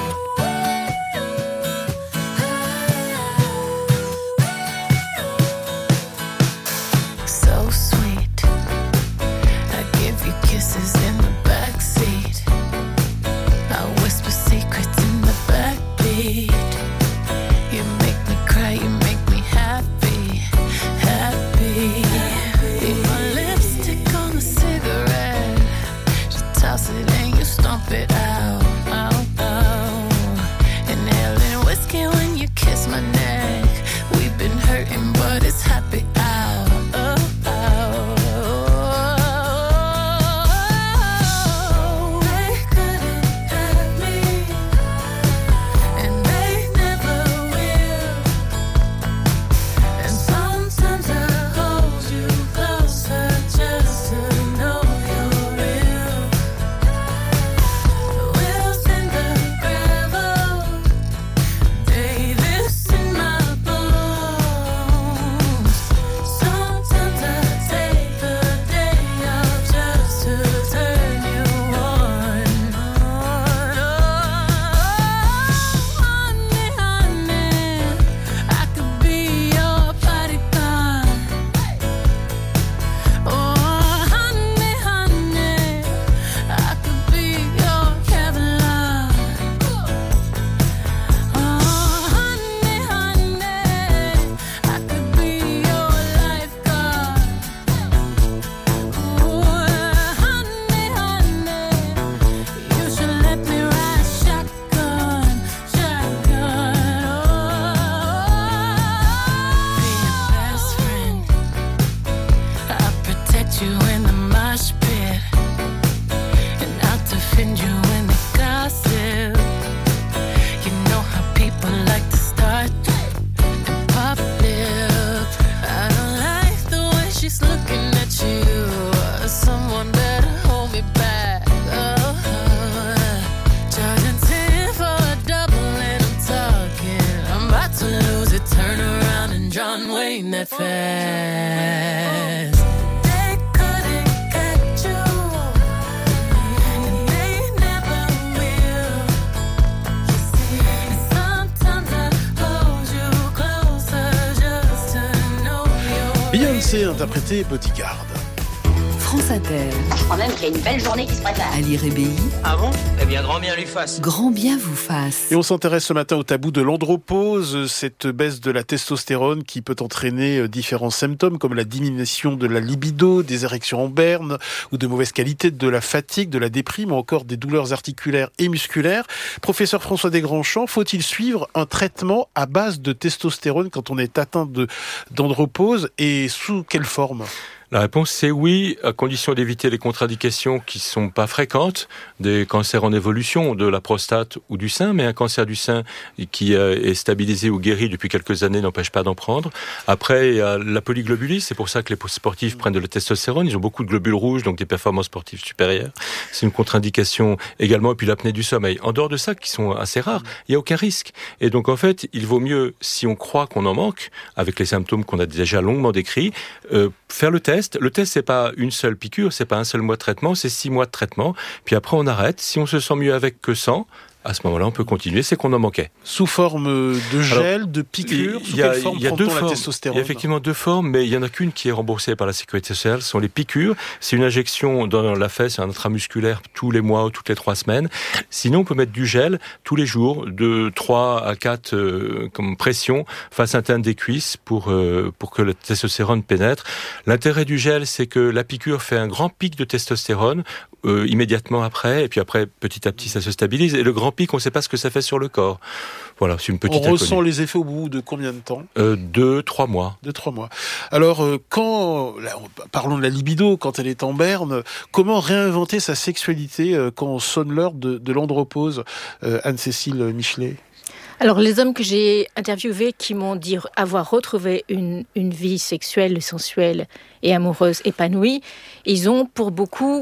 So sweet, I give you kisses in the backseat. I whisper secrets in the backbeat. You make me cry, you make me happy, happy. Leave my lipstick on a cigarette. Just toss it and you stomp it out, out, out. Inhaling whiskey when you kiss my neck. We've been hurting, but it's happy out, oh, oh. They couldn't have me, and they never will. And sometimes I hold you closer just to know you're real. that fast. They couldn't catch you, and they never will. And sometimes I hold you closer just to know you're Beyoncé interprété Bodyguard. France Inter. Je crois même qu'il y a une belle journée qui se prépare. Ali Rébéi. Ah bon ? Eh bien, grand bien lui fasse. Grand bien vous fasse. Et on s'intéresse ce matin au tabou de l'andropause, cette baisse de la testostérone qui peut entraîner différents symptômes comme la diminution de la libido, des érections en berne ou de mauvaise qualité, de la fatigue, de la déprime ou encore des douleurs articulaires et musculaires. Professeur François Desgrandchamps, faut-il suivre un traitement à base de testostérone quand on est atteint d'andropause et sous quelle forme ? La réponse c'est oui, à condition d'éviter les contre-indications qui sont pas fréquentes, des cancers en évolution de la prostate ou du sein, mais un cancer du sein qui est stabilisé ou guéri depuis quelques années n'empêche pas d'en prendre. Après, il y a la polyglobulie, c'est pour ça que les sportifs prennent de la testostérone, ils ont beaucoup de globules rouges, donc des performances sportives supérieures. C'est une contre-indication également, et puis l'apnée du sommeil. En dehors de ça, qui sont assez rares, il n'y a aucun risque. Et donc en fait, il vaut mieux, si on croit qu'on en manque, avec les symptômes qu'on a déjà longuement décrits, faire le test. Le test, c'est pas une seule piqûre, c'est pas un seul mois de traitement, c'est 6 mois de traitement. Puis après, on arrête. Si on se sent mieux avec que sans, à ce moment-là, on peut continuer. C'est qu'on en manquait. Sous forme de gel, de piqûre, sous quelle forme prend-on la testostérone ? Il y a effectivement 2 formes, mais il y en a qu'une qui est remboursée par la Sécurité sociale. Ce sont les piqûres. C'est une injection dans la fesse, un intramusculaire tous les mois ou toutes les 3 semaines. Sinon, on peut mettre du gel tous les jours, de 3 à 4 comme pression face interne des cuisses pour que la testostérone pénètre. L'intérêt du gel, c'est que la piqûre fait un grand pic de testostérone immédiatement après, et puis après, petit à petit, ça se stabilise. Et le grand pic, on ne sait pas ce que ça fait sur le corps. Voilà, c'est une petite On ressent les effets au bout de combien de temps ? 2-3 mois. 2-3 mois. Alors, parlons de la libido, quand elle est en berne, comment réinventer sa sexualité quand sonne l'heure de l'andropause ? Anne-Cécile Michelet. Alors, les hommes que j'ai interviewés qui m'ont dit avoir retrouvé une vie sexuelle, sensuelle et amoureuse épanouie, ils ont pour beaucoup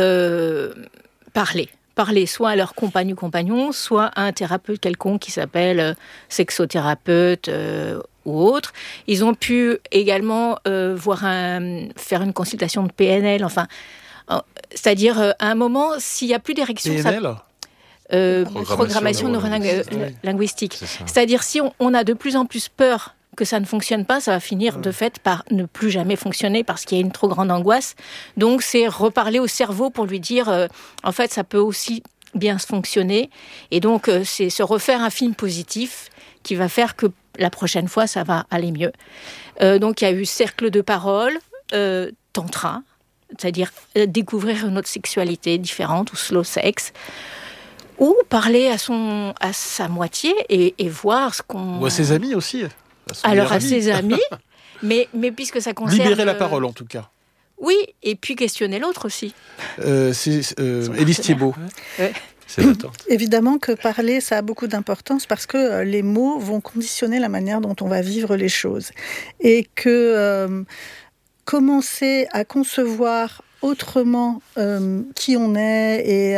parlé soit à leur compagnon, soit à un thérapeute quelconque qui s'appelle sexothérapeute ou autre. Ils ont pu également faire une consultation de PNL, enfin, c'est-à-dire à un moment, s'il n'y a plus d'érection... PNL Programmation neurolinguistique. C'est-à-dire si on a de plus en plus peur que ça ne fonctionne pas, ça va finir de fait par ne plus jamais fonctionner parce qu'il y a une trop grande angoisse. Donc c'est reparler au cerveau pour lui dire en fait ça peut aussi bien fonctionner, et donc c'est se refaire un film positif qui va faire que la prochaine fois ça va aller mieux. Donc il y a eu cercle de parole, tantra, c'est-à-dire découvrir une autre sexualité différente ou slow sex, ou parler à sa moitié et voir ce qu'on... Ou à ses amis aussi. À ses amis, mais puisque ça concerne... Libérer la parole, en tout cas. Oui, et puis questionner l'autre aussi. C'est Élise Thiebaud. Ouais. Évidemment que parler, ça a beaucoup d'importance parce que les mots vont conditionner la manière dont on va vivre les choses. Et que commencer à concevoir autrement qui on est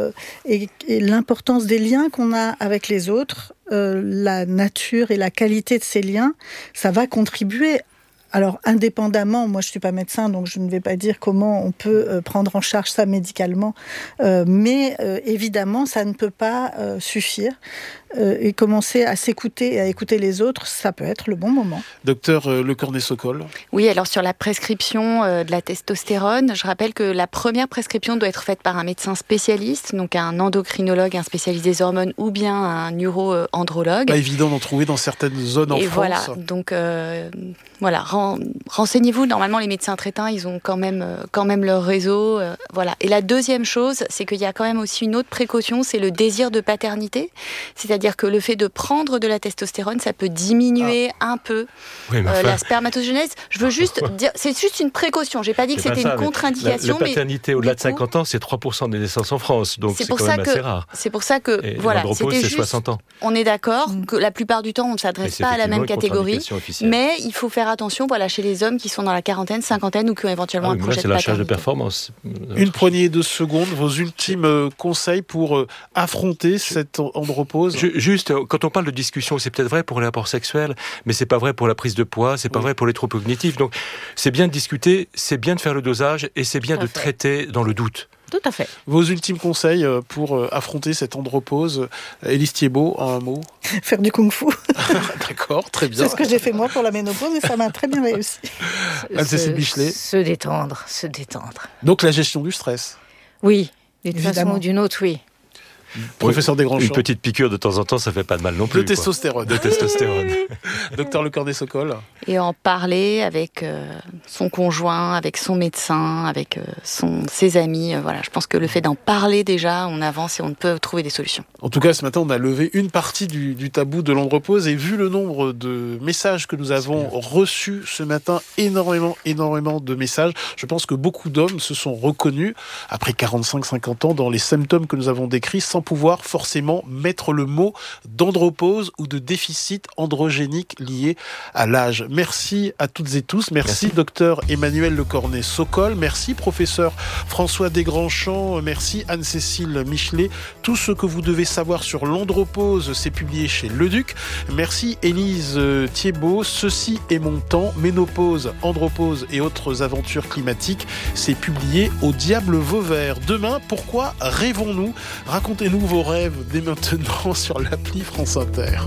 et l'importance des liens qu'on a avec les autres, la nature et la qualité de ces liens, ça va contribuer. Alors, indépendamment, moi je ne suis pas médecin, donc je ne vais pas dire comment on peut prendre en charge ça médicalement, mais évidemment, ça ne peut pas suffire. Et commencer à s'écouter et à écouter les autres, ça peut être le bon moment. Docteur Le Cornet-Socol. Oui, alors sur la prescription de la testostérone, je rappelle que la première prescription doit être faite par un médecin spécialiste, donc un endocrinologue, un spécialiste des hormones ou bien un neuro-andrologue. Pas évident d'en trouver dans certaines zones en France. Voilà, donc voilà, renseignez-vous. Normalement, les médecins traitants, ils ont quand même leur réseau. Voilà. Et la deuxième chose, c'est qu'il y a quand même aussi une autre précaution, c'est le désir de paternité. C'est-à-dire que le fait de prendre de la testostérone, ça peut diminuer un peu la spermatogenèse. Je veux juste dire, c'est juste une précaution. J'ai pas dit que c'était une contre-indication. La paternité au-delà de 50 ans, c'est 3% des naissances en France, donc c'est quand même assez rare. C'est pour ça que voilà, c'était juste. 60 ans. On est d'accord que la plupart du temps, on ne s'adresse pas à la même catégorie, mais il faut faire attention chez les hommes qui sont dans la quarantaine, cinquantaine ou qui ont éventuellement un projet de c'est la charge de paternité. performance. Une poignée de secondes, vos ultimes conseils pour affronter cette andropause. Juste, quand on parle de discussion, c'est peut-être vrai pour les rapports sexuels, mais c'est pas vrai pour la prise de poids, c'est pas vrai pour les troubles cognitifs. Donc, c'est bien de discuter, c'est bien de faire le dosage et c'est bien de traiter dans le doute. Tout à fait. Vos ultimes conseils pour affronter cette andropause, Élise Thiebaud, en un mot? Faire du kung-fu. D'accord, très bien. C'est ce que j'ai fait moi pour la ménopause, mais ça m'a très bien réussi. Anne-Cécile Michelet. Se détendre. Donc la gestion du stress. Oui, d'une façon ou d'une autre, oui. Professeur Desgrands-Champs. Une petite piqûre de temps en temps, ça fait pas de mal non plus. De testostérone. Docteur Le Cornet-Socol. Et en parler avec son conjoint, avec son médecin, avec ses amis. Voilà, je pense que le fait d'en parler déjà, on avance et on peut trouver des solutions. En tout cas, ce matin, on a levé une partie du tabou de l'andropause et vu le nombre de messages que nous avons reçus ce matin, énormément de messages, je pense que beaucoup d'hommes se sont reconnus, après 45-50 ans, dans les symptômes que nous avons décrits, sans pouvoir forcément mettre le mot d'andropause ou de déficit androgénique lié à l'âge. Merci à toutes et tous. Merci. Docteur Emmanuel Le Cornet-Socol. Merci professeur François Desgrands-Champs. Merci Anne-Cécile Michelet. Tout ce que vous devez savoir sur l'andropause, c'est publié chez Leduc. Merci Élise Thiebaud. Ceci est mon temps. Ménopause, andropause et autres aventures climatiques. C'est publié au Diable Vauvert. Demain, pourquoi rêvons-nous? Racontez-nous vos rêves dès maintenant sur l'appli France Inter.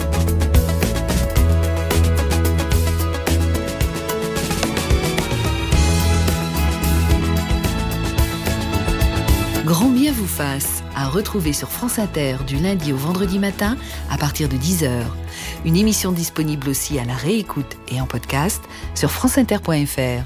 Grand bien vous fasse, à retrouver sur France Inter du lundi au vendredi matin à partir de 10h. Une émission disponible aussi à la réécoute et en podcast sur franceinter.fr.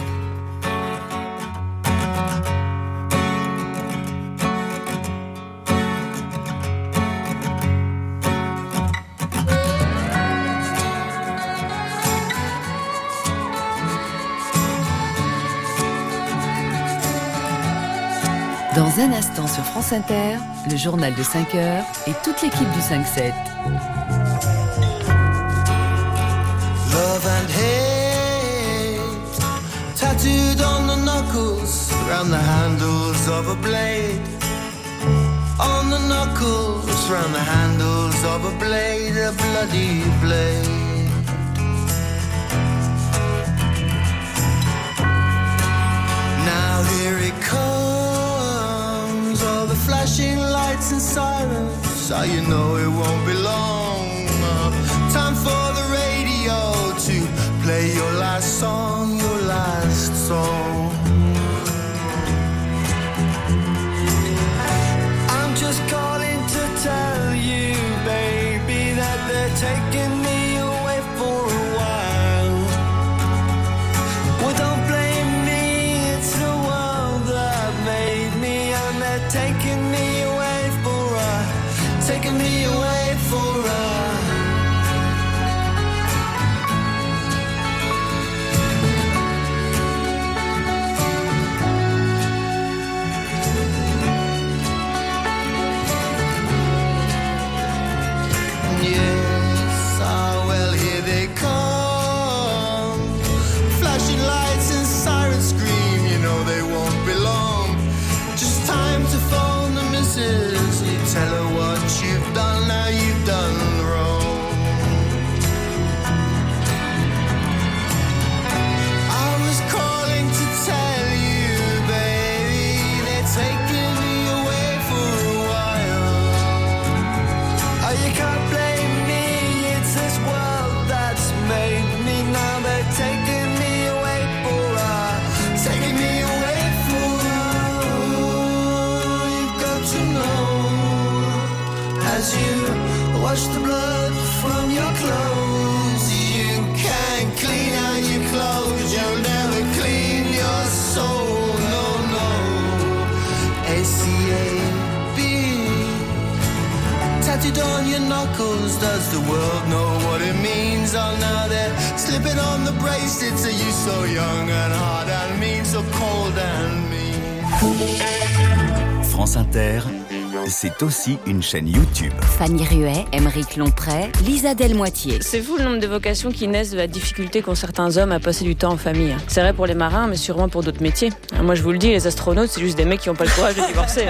Dans un instant sur France Inter, le journal de 5h et toute l'équipe du 5-7. Love and hate tattooed on the knuckles, round the handles of a blade. On the knuckles, round the handles of a blade, a bloody blade. Now here it comes, all the flashing lights and sirens, so you know it won't be long. Time for the radio to play your last song, your last song. I'm just calling to tell you, baby, that they're taking me away for a while. Well, don't blame me, it's the world that made me, and they're taking me away for a, taking me away for a. Yes, ah, well, here they come. Flashing lights and sirens scream, you know they won't be long. Just time to phone the missus. You tell her what you've done, now you've done wrong. I was calling to tell you, baby, they're taking me away for a while. Oh, you can't blame me, it's this world that's made me. Now they're taking me away for a, taking me away for a. You've got to know, as you wash the blood from your clothes, you can't clean out your clothes, you'll never clean your soul, no, no. ACAB tattooed on your knuckles, does the world know what it means? Oh, now they're slipping on the bracelets. Are you so young and hard and mean, so cold and mean? France Inter, c'est aussi une chaîne YouTube. Fanny Ruet, Aymeric Lomprey, Lisa Delmoitier. C'est fou le nombre de vocations qui naissent de la difficulté qu'ont certains hommes à passer du temps en famille. C'est vrai pour les marins, mais sûrement pour d'autres métiers. Moi je vous le dis, les astronautes, c'est juste des mecs qui n'ont pas le courage de divorcer.